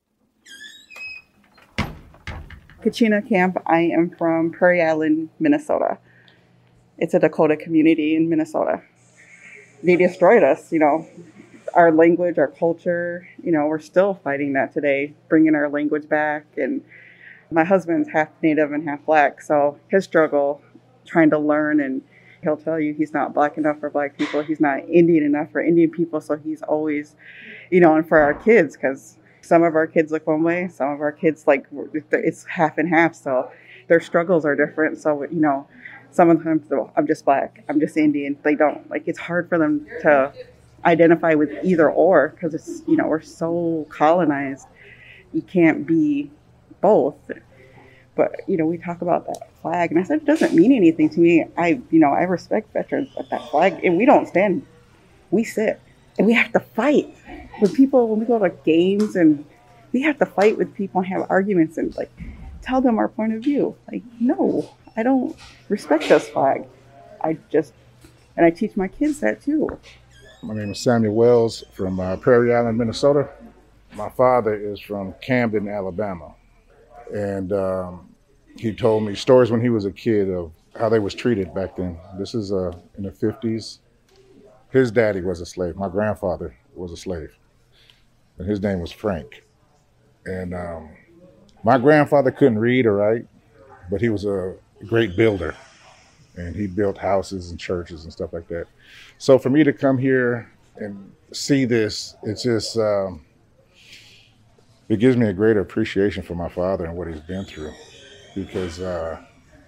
Kachina Camp. I am from Prairie Island, Minnesota. It's a Dakota community in Minnesota. They destroyed us, you know, our language, our culture. You know, we're still fighting that today, bringing our language back. And My husband's half Native and half Black, so his struggle trying to learn, and he'll tell you he's not Black enough for Black people, he's not Indian enough for Indian people, so he's always, you know, and for our kids, because some of our kids look one way, some of our kids, like, it's half and half, so their struggles are different. So, you know, sometimes I'm just Black, I'm just Indian. They don't, like, it's hard for them to identify with either or, because it's, you know, we're so colonized. You can't be both. But, you know, we talk about that flag, and I said, it doesn't mean anything to me. I, you know, I respect veterans, but that flag, and we don't stand, we sit, and we have to fight with people when we go to games, and we have to fight with people and have arguments and, like, tell them our point of view. Like, no, I don't respect this flag. I just, and I teach my kids that too. My name is Samuel Wells from uh, Prairie Island, Minnesota. My father is from Camden, Alabama. And um, he told me stories when he was a kid of how they was treated back then. This is uh, in the fifties. His daddy was a slave. My grandfather was a slave. And his name was Frank. And um, my grandfather couldn't read or write, but he was a great builder. And he built houses and churches and stuff like that. So for me to come here and see this, it's just, um, it gives me a greater appreciation for my father and what he's been through, because uh,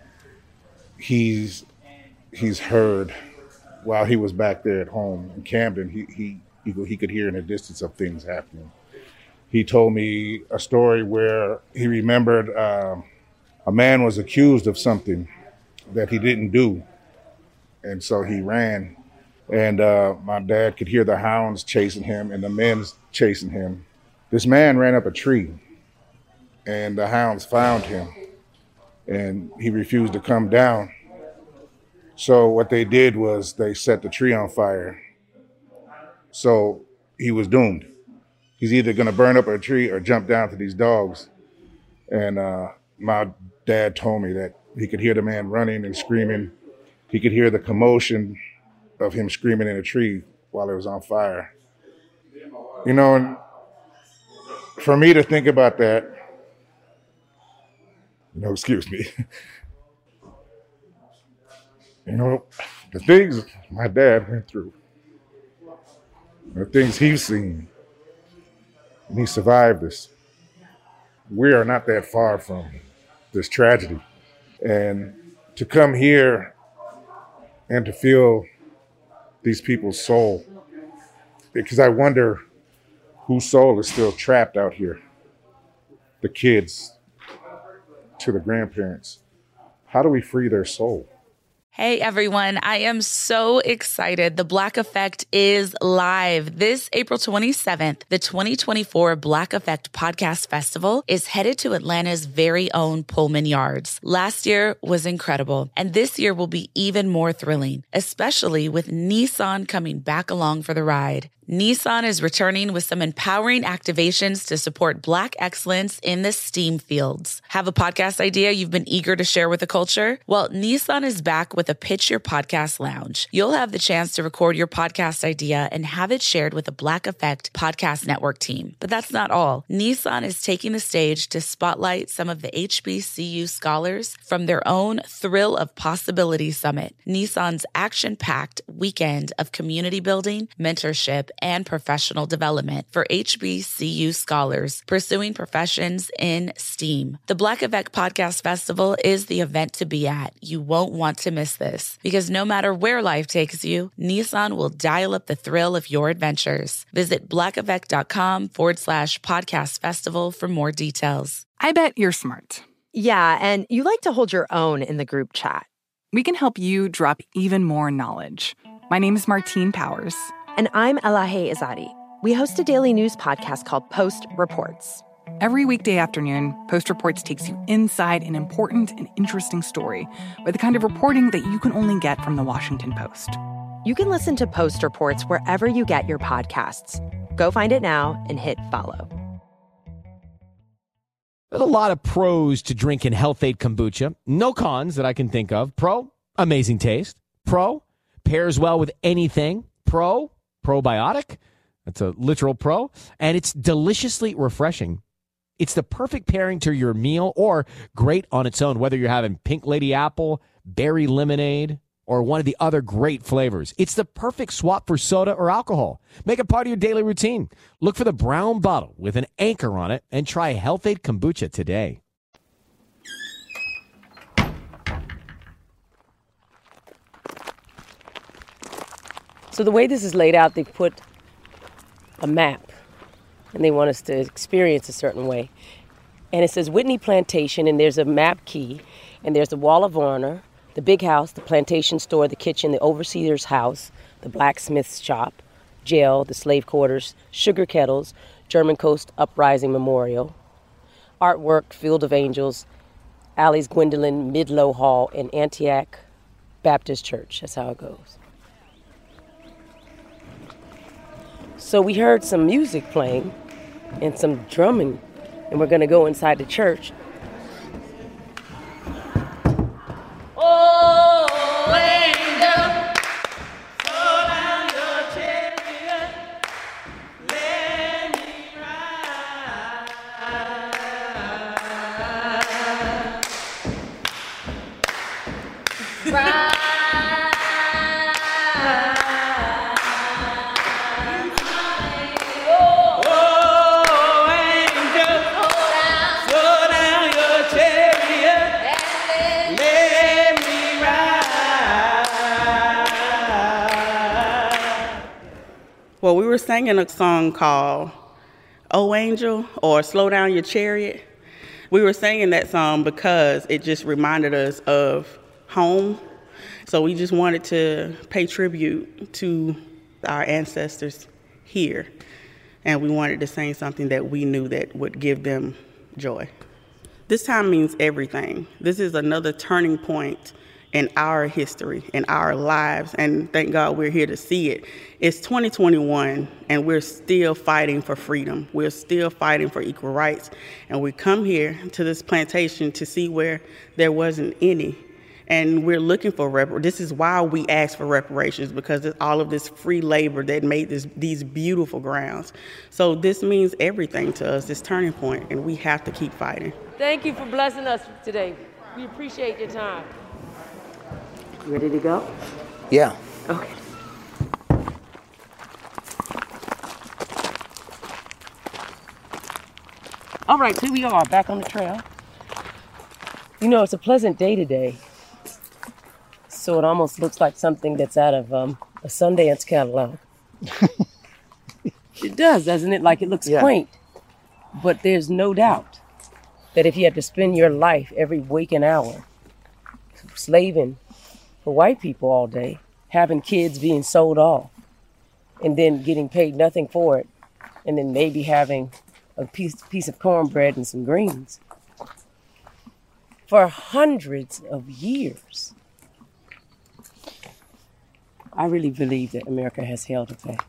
he's he's heard while he was back there at home in Camden, he he he, he could hear in the distance of things happening. He told me a story where he remembered um, a man was accused of something that he didn't do, and so he ran. And uh, my dad could hear the hounds chasing him and the men chasing him. This man ran up a tree, and the hounds found him, and he refused to come down. So what they did was they set the tree on fire. So he was doomed. He's either going to burn up a tree or jump down to these dogs. And uh, my dad told me that he could hear the man running and screaming. He could hear the commotion of him screaming in a tree while it was on fire. You know, and for me to think about that, you know, excuse me, you know, the things my dad went through, the things he's seen, and he survived this. We are not that far from this tragedy. And to come here and to feel these people's soul, because I wonder whose soul is still trapped out here. The kids to the grandparents. How do we free their soul? Hey everyone, I am so excited. The Black Effect is live. This April twenty-seventh, the twenty twenty-four Black Effect Podcast Festival is headed to Atlanta's very own Pullman Yards. Last year was incredible, and this year will be even more thrilling, especially with Nissan coming back along for the ride. Nissan is returning with some empowering activations to support Black excellence in the STEAM fields. Have a podcast idea you've been eager to share with the culture? Well, Nissan is back with a Pitch Your Podcast Lounge. You'll have the chance to record your podcast idea and have it shared with the Black Effect Podcast Network team. But that's not all. Nissan is taking the stage to spotlight some of the H B C U scholars from their own Thrill of Possibility Summit, Nissan's action-packed weekend of community building, mentorship, and professional development for H B C U scholars pursuing professions in STEAM. The Black Effect Podcast Festival is the event to be at. You won't want to miss this, because no matter where life takes you, Nissan will dial up the thrill of your adventures. Visit blackeffect.com forward slash podcast festival for more details. I bet you're smart. Yeah, and you like to hold your own in the group chat. We can help you drop even more knowledge. My name is Martine Powers. And I'm Elahe Izadi. We host a daily news podcast called Post Reports. Every weekday afternoon, Post Reports takes you inside an important and interesting story with the kind of reporting that you can only get from the Washington Post. You can listen to Post Reports wherever you get your podcasts. Go find it now and hit follow. There's a lot of pros to drinking Health-Ade Kombucha. No cons that I can think of. Pro, amazing taste. Pro, pairs well with anything. Pro, probiotic. That's a literal pro. And it's deliciously refreshing. It's the perfect pairing to your meal or great on its own, whether you're having Pink Lady Apple, berry lemonade, or one of the other great flavors. It's the perfect swap for soda or alcohol. Make it part of your daily routine. Look for the brown bottle with an anchor on it and try Health-Ade Kombucha today. So the way this is laid out, they put a map, and they want us to experience a certain way. And it says Whitney Plantation, and there's a map key, and there's the Wall of Honor, the big house, the plantation store, the kitchen, the overseer's house, the blacksmith's shop, jail, the slave quarters, sugar kettles, German Coast Uprising Memorial, artwork, Field of Angels, Alley's Gwendolyn, Midlow Hall, and Antioch Baptist Church. That's how it goes. So we heard some music playing and some drumming, and we're going to go inside the church. Oh, angel, slow down your chariot, let me ride. Ride. Well, we were singing a song called "Oh Angel" or "Slow Down Your Chariot." We were singing that song because it just reminded us of home. So we just wanted to pay tribute to our ancestors here. And we wanted to sing something that we knew that would give them joy. This time means everything. This is another turning point in our history, in our lives, and thank God we're here to see it. It's twenty twenty-one, and we're still fighting for freedom. We're still fighting for equal rights, and we come here to this plantation to see where there wasn't any, and we're looking for reparations. This is why we ask for reparations, because it's all of this free labor that made this, these beautiful grounds. So this means everything to us, this turning point, and we have to keep fighting. Thank you for blessing us today. We appreciate your time. Ready to go? Yeah. Okay. All right, here we are, back on the trail. You know, it's a pleasant day today. So it almost looks like something that's out of um, a Sundance catalog. It does, doesn't it? Like it looks Yeah. quaint. But there's no doubt that if you had to spend your life every waking hour slaving for white people all day, having kids being sold off, and then getting paid nothing for it, and then maybe having a piece, piece of cornbread and some greens for hundreds of years. I really believe that America has hell to pay.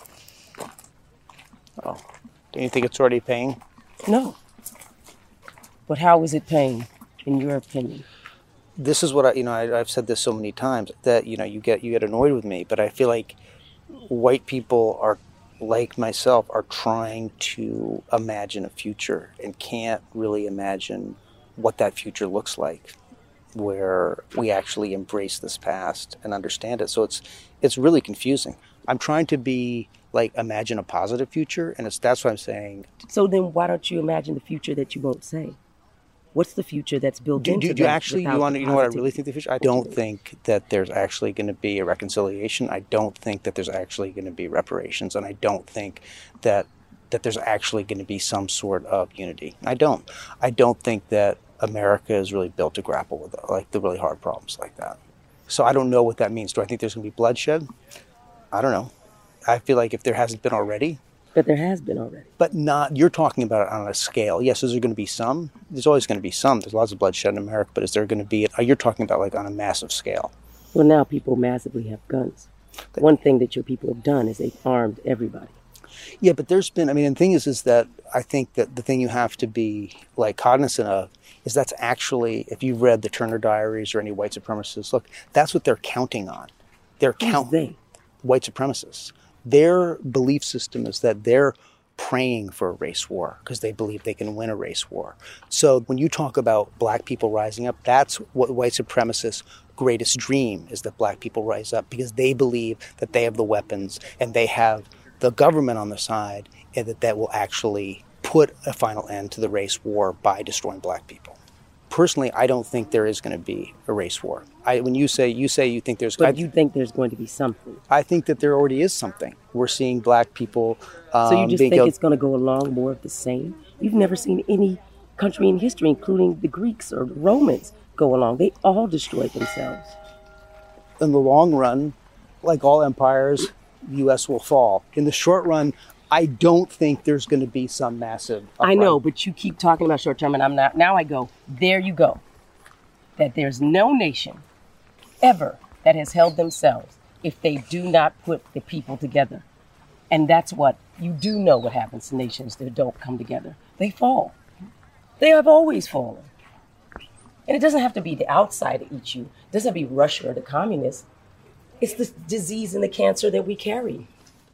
Oh, do you think it's already paying? No. But how is it paying, in your opinion? This is what I, you know, I, I've said this so many times that, you know, you get, you get annoyed with me, but I feel like white people are, like myself, are trying to imagine a future and can't really imagine what that future looks like, where we actually embrace this past and understand it. So it's, it's really confusing. I'm trying to be like, imagine a positive future. And it's, that's what I'm saying. So then why don't you imagine the future that you won't say? What's the future that's built Do, into do, do you that actually, you without want the to, you know what I positivity? really think the future? I don't think that there's actually going to be a reconciliation. I don't think that there's actually going to be reparations. And I don't think that, that there's actually going to be some sort of unity. I don't. I don't think that America is really built to grapple with like the really hard problems like that. So I don't know what that means. Do I think there's going to be bloodshed? I don't know. I feel like if there hasn't been already. But there has been already. But not, you're talking about it on a scale. Yes, is there going to be some? There's always going to be some. There's lots of bloodshed in America, but is there going to be, you're talking about like on a massive scale. Well, now people massively have guns. One thing that your people have done is they've armed everybody. Yeah, but there's been, I mean, the thing is, is that I think that the thing you have to be like cognizant of is that's actually, if you've read the Turner Diaries or any white supremacists, look, that's what they're counting on. They're counting white supremacists. Their belief system is that their praying for a race war because they believe they can win a race war. So when you talk about black people rising up, that's what white supremacists' greatest dream is, that black people rise up because they believe that they have the weapons and they have the government on their side, and that that will actually put a final end to the race war by destroying black people. Personally, I don't think there is going to be a race war. I, when you say you say you think there's, but I, you think there's going to be something. I think that there already is something. We're seeing black people. Um, so you just being think killed. It's going to go along more of the same? You've never seen any country in history, including the Greeks or the Romans, go along. They all destroyed themselves. In the long run, like all empires, the U S will fall. In the short run, I don't think there's going to be some massive uprising. I know, but you keep talking about short term, and I'm not. Now I go, there you go. That there's no nation ever that has held themselves if they do not put the people together. And that's what, you do know what happens to nations that don't come together. They fall. They have always fallen. And it doesn't have to be the outside that eats you. It doesn't have to be Russia or the communists. It's the disease and the cancer that we carry.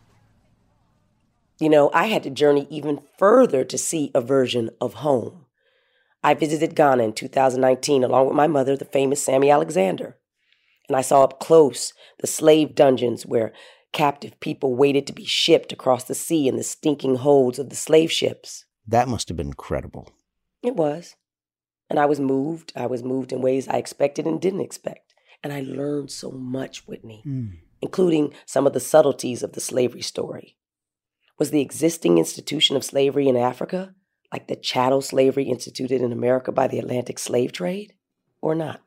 You know, I had to journey even further to see a version of home. I visited Ghana in two thousand nineteen along with my mother, the famous Sammy Alexander. And I saw up close the slave dungeons where captive people waited to be shipped across the sea in the stinking holds of the slave ships. That must have been incredible. It was. And I was moved. I was moved in ways I expected and didn't expect. And I learned so much, Whitney, mm. including some of the subtleties of the slavery story. Was the existing institution of slavery in Africa like the chattel slavery instituted in America by the Atlantic slave trade, or not?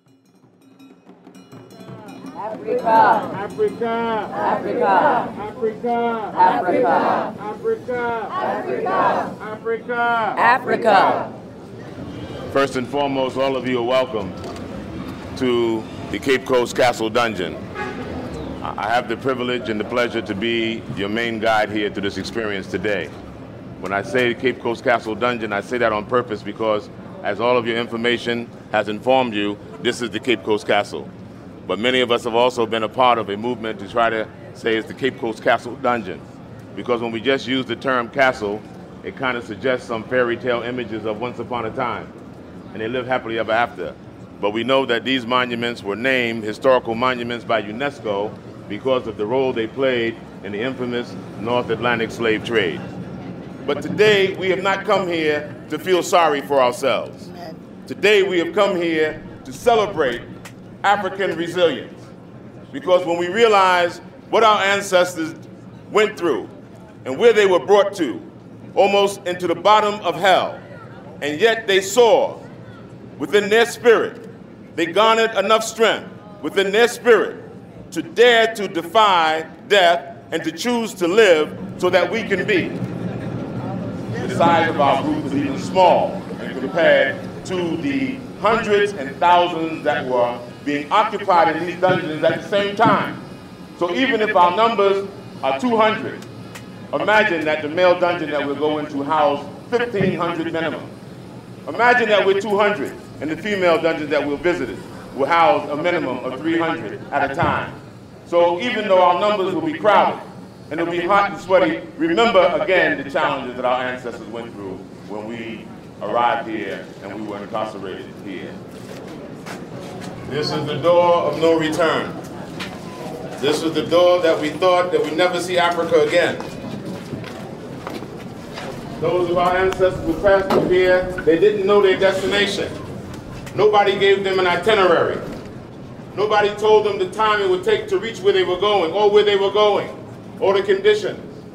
Africa, Africa, Africa, Africa, Africa, Africa, Africa, Africa, Africa. First and foremost, all of you are welcome to the Cape Coast Castle Dungeon. I have the privilege and the pleasure to be your main guide here to this experience today. When I say Cape Coast Castle Dungeon, I say that on purpose because, as all of your information has informed you, this is the Cape Coast Castle. But many of us have also been a part of a movement to try to say it's the Cape Coast Castle Dungeon. Because when we just use the term castle, it kind of suggests some fairy tale images of once upon a time. And they live happily ever after. But we know that these monuments were named historical monuments by UNESCO because of the role they played in the infamous North Atlantic slave trade. But today, we have not come here to feel sorry for ourselves. Today, we have come here to celebrate African resilience. Because when we realize what our ancestors went through and where they were brought to, almost into the bottom of hell, and yet they soar within their spirit, they garnered enough strength within their spirit to dare to defy death and to choose to live so that we can be. The size of our group is even small and compared to the hundreds and thousands that were being occupied in these dungeons at the same time. So even if our numbers are two hundred, imagine that the male dungeon that we're going to house fifteen hundred minimum. Imagine that we're two hundred and the female dungeons that we'll visit will house a minimum of three hundred at a time. So even though our numbers will be crowded and it'll be hot and sweaty, remember again the challenges that our ancestors went through when we arrived here and we were incarcerated here. This is the door of no return. This was the door that we thought that we'd never see Africa again. Those of our ancestors who passed through here, they didn't know their destination. Nobody gave them an itinerary. Nobody told them the time it would take to reach where they were going, or where they were going, or the conditions.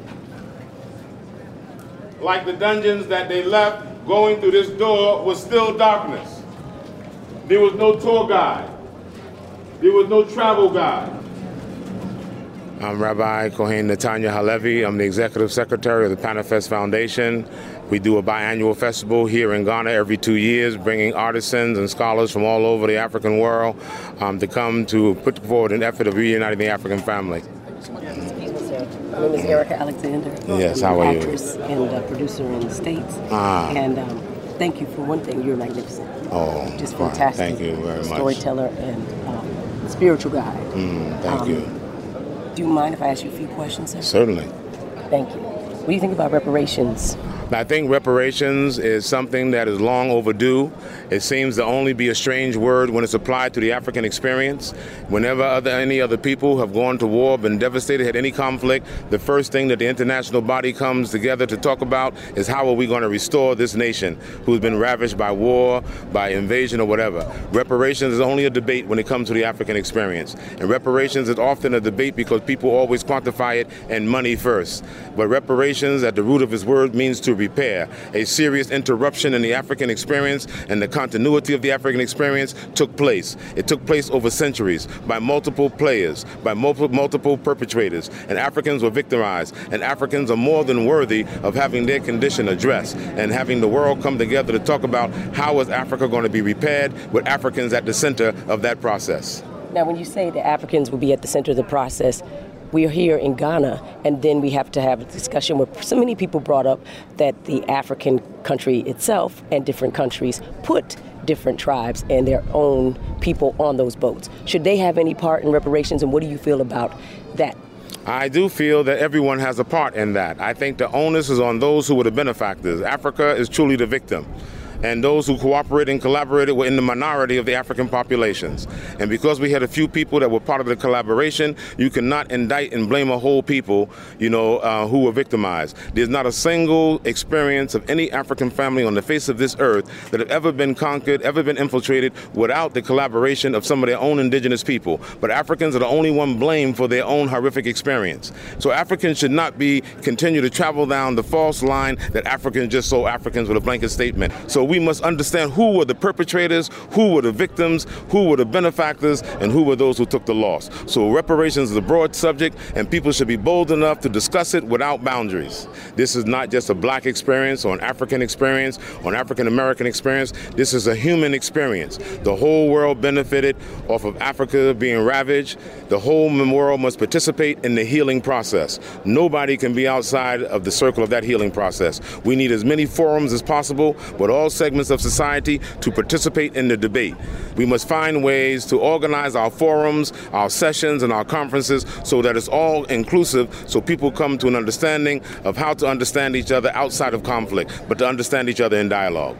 Like the dungeons that they left, going through this door was still darkness. There was no tour guide. There was no travel guide. I'm Rabbi Kohen Netanya Halevi. I'm the Executive Secretary of the Panafest Foundation. We do a biannual festival here in Ghana every two years, bringing artisans and scholars from all over the African world um, to come to put forward an effort of reuniting the African family. Excuse me, sir. My name is Erica Alexander. Yes, I'm how are you? Actress and uh, producer in the States. Ah. And um, thank you for one thing. You're magnificent. Oh, just fine. fantastic. Thank you very much. Storyteller and um, spiritual guide. Mm, thank um, you. Do you mind if I ask you a few questions, sir? Certainly. Thank you. What do you think about reparations? I think reparations is something that is long overdue. It seems to only be a strange word when it's applied to the African experience. Whenever other, any other people have gone to war, been devastated, had any conflict, the first thing that the international body comes together to talk about is how are we going to restore this nation who's been ravaged by war, by invasion, or whatever. Reparations is only a debate when it comes to the African experience. And reparations is often a debate because people always quantify it in money first. But reparations, at the root of its word, means to repair. A serious interruption in the African experience and the continuity of the African experience took place. It took place over centuries by multiple players, by multiple, multiple perpetrators, and Africans were victimized. And Africans are more than worthy of having their condition addressed and having the world come together to talk about how is Africa going to be repaired with Africans at the center of that process. Now, when you say the Africans will be at the center of the process, we are here in Ghana, and then we have to have a discussion where so many people brought up that the African country itself and different countries put different tribes and their own people on those boats. Should they have any part in reparations, and what do you feel about that? I do feel that everyone has a part in that. I think the onus is on those who were the benefactors. Africa is truly the victim. And those who cooperated and collaborated were in the minority of the African populations. And because we had a few people that were part of the collaboration, you cannot indict and blame a whole people, you know, uh, who were victimized. There's not a single experience of any African family on the face of this earth that have ever been conquered, ever been infiltrated without the collaboration of some of their own indigenous people. But Africans are the only one blamed for their own horrific experience. So Africans should not be continue to travel down the false line that Africans just so Africans with a blanket statement. So we must understand who were the perpetrators, who were the victims, who were the benefactors, and who were those who took the loss. So reparations is a broad subject, and people should be bold enough to discuss it without boundaries. This is not just a black experience or an African experience or an African American experience. This is a human experience. The whole world benefited off of Africa being ravaged. The whole world must participate in the healing process. Nobody can be outside of the circle of that healing process. We need as many forums as possible, but all segments of society to participate in the debate. We must find ways to organize our forums, our sessions, and our conferences so that it's all inclusive, so people come to an understanding of how to understand each other outside of conflict, but to understand each other in dialogue.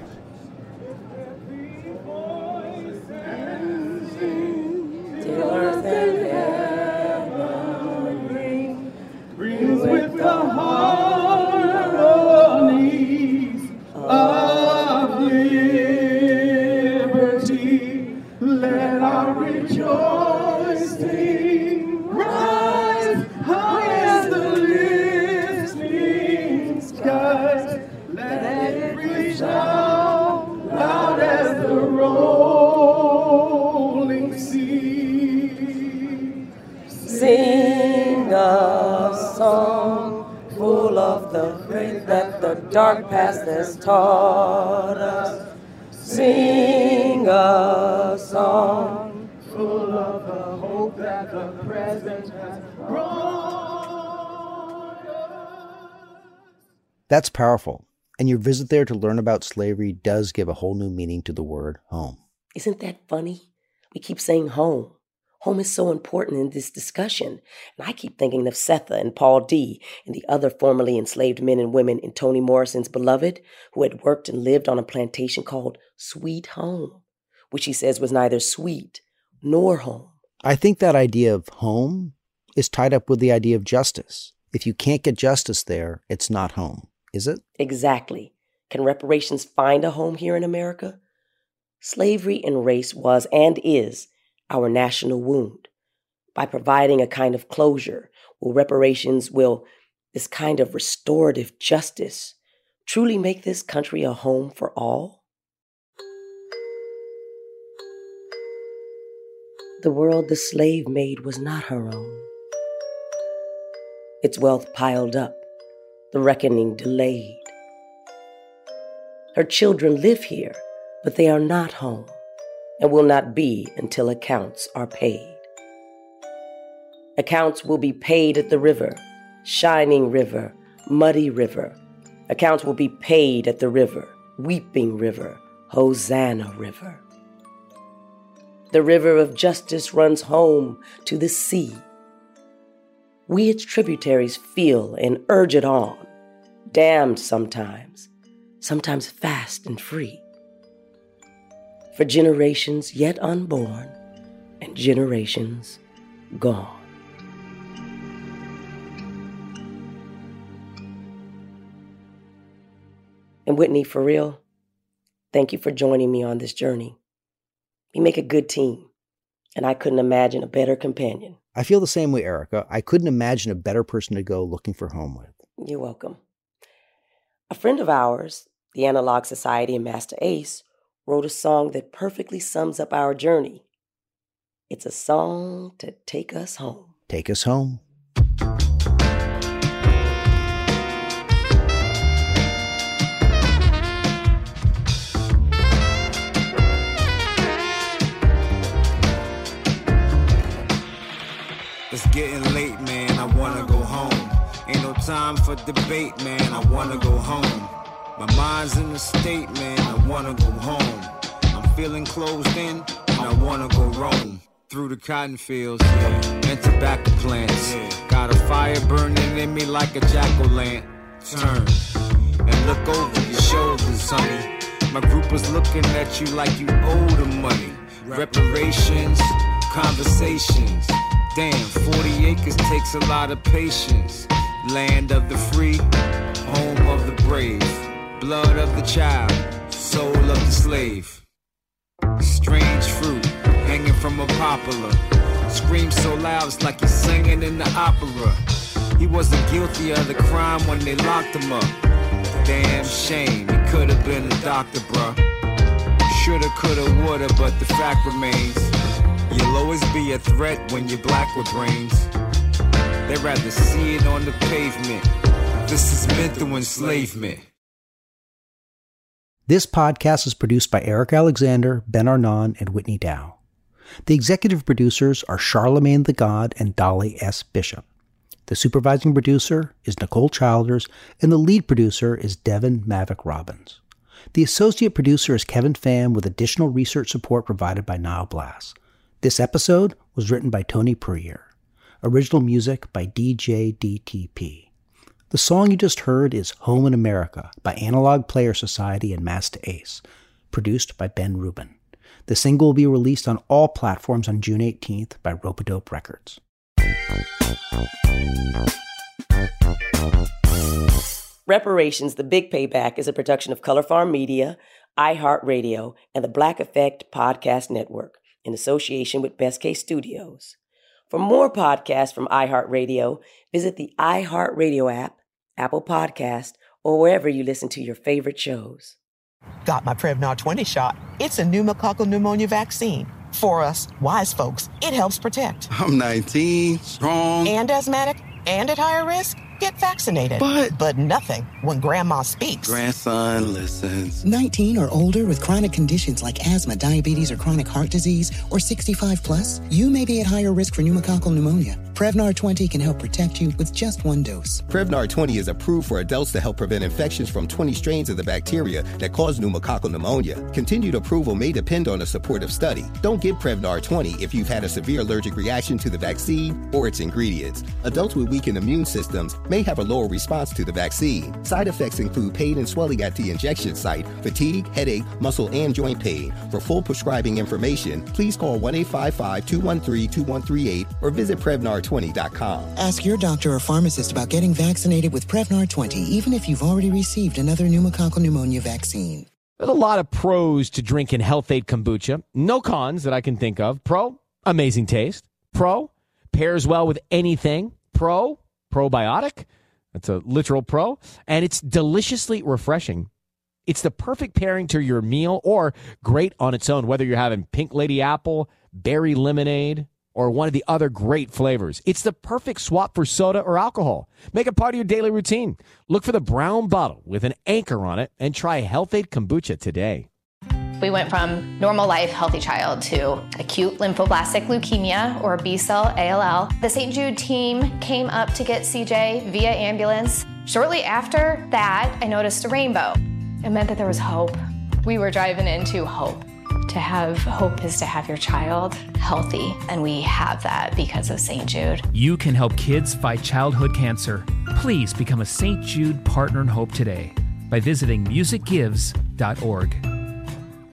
With the harmonies of liberty, let our rejoicing rise high as the listening skies. Let it resound loud as the rolling sea. Sing a song full of the faith that the dark past has taught us. Sing a song full of the hope that the present has brought us. That's powerful. And your visit there to learn about slavery does give a whole new meaning to the word home. Isn't that funny? We keep saying home. Home is so important in this discussion. And I keep thinking of Setha and Paul D. and the other formerly enslaved men and women in Toni Morrison's Beloved, who had worked and lived on a plantation called Sweet Home, which he says was neither sweet nor home. I think that idea of home is tied up with the idea of justice. If you can't get justice there, it's not home, is it? Exactly. Can reparations find a home here in America? Slavery and race was and is our national wound. By providing a kind of closure, will reparations, will this kind of restorative justice truly make this country a home for all? The world the slave made was not her own. Its wealth piled up, the reckoning delayed. Her children live here, but they are not home, and will not be until accounts are paid. Accounts will be paid at the river, shining river, muddy river. Accounts will be paid at the river, weeping river, Hosanna river. The river of justice runs home to the sea. We its tributaries feel and urge it on, damned sometimes, sometimes fast and free. For generations yet unborn and generations gone. And Whitney, for real, thank you for joining me on this journey. We make a good team, and I couldn't imagine a better companion. I feel the same way, Erica. I couldn't imagine a better person to go looking for home with. You're welcome. A friend of ours, the Analog Society and Master Ace, wrote a song that perfectly sums up our journey. It's a song to take us home. Take us home. It's getting late, man, I wanna go home. Ain't no time for debate, man, I wanna go home. My mind's in a state, man, I wanna go home. I'm feeling closed in, and I wanna go roam. Through the cotton fields, yeah, and tobacco plants. Yeah. Got a fire burning in me like a jack-o'-lantern. And look over your shoulders, honey. My group was looking at you like you owe them money. Reparations, conversations. Damn, forty acres takes a lot of patience. Land of the free, home of the brave. Blood of the child, soul of the slave. Strange fruit, hanging from a poplar. Scream so loud, it's like you're singing in the opera. He wasn't guilty of the crime when they locked him up. Damn shame, he could have been a doctor, bruh. Shoulda, coulda, woulda, but the fact remains. You'll always be a threat when you're black with brains. They'd rather see it on the pavement. This is meant to enslave me. This podcast is produced by Eric Alexander, Ben Arnon, and Whitney Dow. The executive producers are Charlemagne the God and Dolly S. Bishop. The supervising producer is Nicole Childers, and the lead producer is Devin Mavick Robbins. The associate producer is Kevin Pham, with additional research support provided by Niall Blass. This episode was written by Tony Puryear. Original music by D J D T P. The song you just heard is Home in America by Analog Player Society and Master Ace, produced by Ben Rubin. The single will be released on all platforms on June eighteenth by Rope-A-Dope Records. Reparations, The Big Payback is a production of Color Farm Media, iHeartRadio, and the Black Effect Podcast Network in association with Best Case Studios. For more podcasts from iHeartRadio, visit the iHeartRadio app, Apple Podcast, or wherever you listen to your favorite shows. Got my Prevnar twenty shot. It's a pneumococcal pneumonia vaccine. For us, wise folks, it helps protect. I'm nineteen, strong. And asthmatic, and at higher risk. Get vaccinated. But... But nothing when Grandma speaks. Grandson listens. nineteen or older with chronic conditions like asthma, diabetes, or chronic heart disease, or sixty-five plus, you may be at higher risk for pneumococcal pneumonia. Prevnar twenty can help protect you with just one dose. Prevnar twenty is approved for adults to help prevent infections from twenty strains of the bacteria that cause pneumococcal pneumonia. Continued approval may depend on a supportive study. Don't get Prevnar twenty if you've had a severe allergic reaction to the vaccine or its ingredients. Adults with weakened immune systems may have a lower response to the vaccine. Side effects include pain and swelling at the injection site, fatigue, headache, muscle, and joint pain. For full prescribing information, please call one eight five five, two one three, two one three eight or visit Prevnar twenty dot com. Ask your doctor or pharmacist about getting vaccinated with Prevnar twenty, even if you've already received another pneumococcal pneumonia vaccine. There's a lot of pros to drinking Health Aid kombucha. No cons that I can think of. Pro, amazing taste. Pro, pairs well with anything. Pro, probiotic. That's a literal pro. And it's deliciously refreshing. It's the perfect pairing to your meal or great on its own, whether you're having pink lady apple, berry lemonade, or one of the other great flavors. It's the perfect swap for soda or alcohol. Make it part of your daily routine. Look for the brown bottle with an anchor on it and try Health Aid kombucha today. We went from normal life, healthy child to acute lymphoblastic leukemia, or B-cell A L L. The Saint Jude team came up to get C J via ambulance. Shortly after that, I noticed a rainbow. It meant that there was hope. We were driving into hope. To have hope is to have your child healthy, and we have that because of Saint Jude. You can help kids fight childhood cancer. Please become a Saint Jude Partner in Hope today by visiting music gives dot org.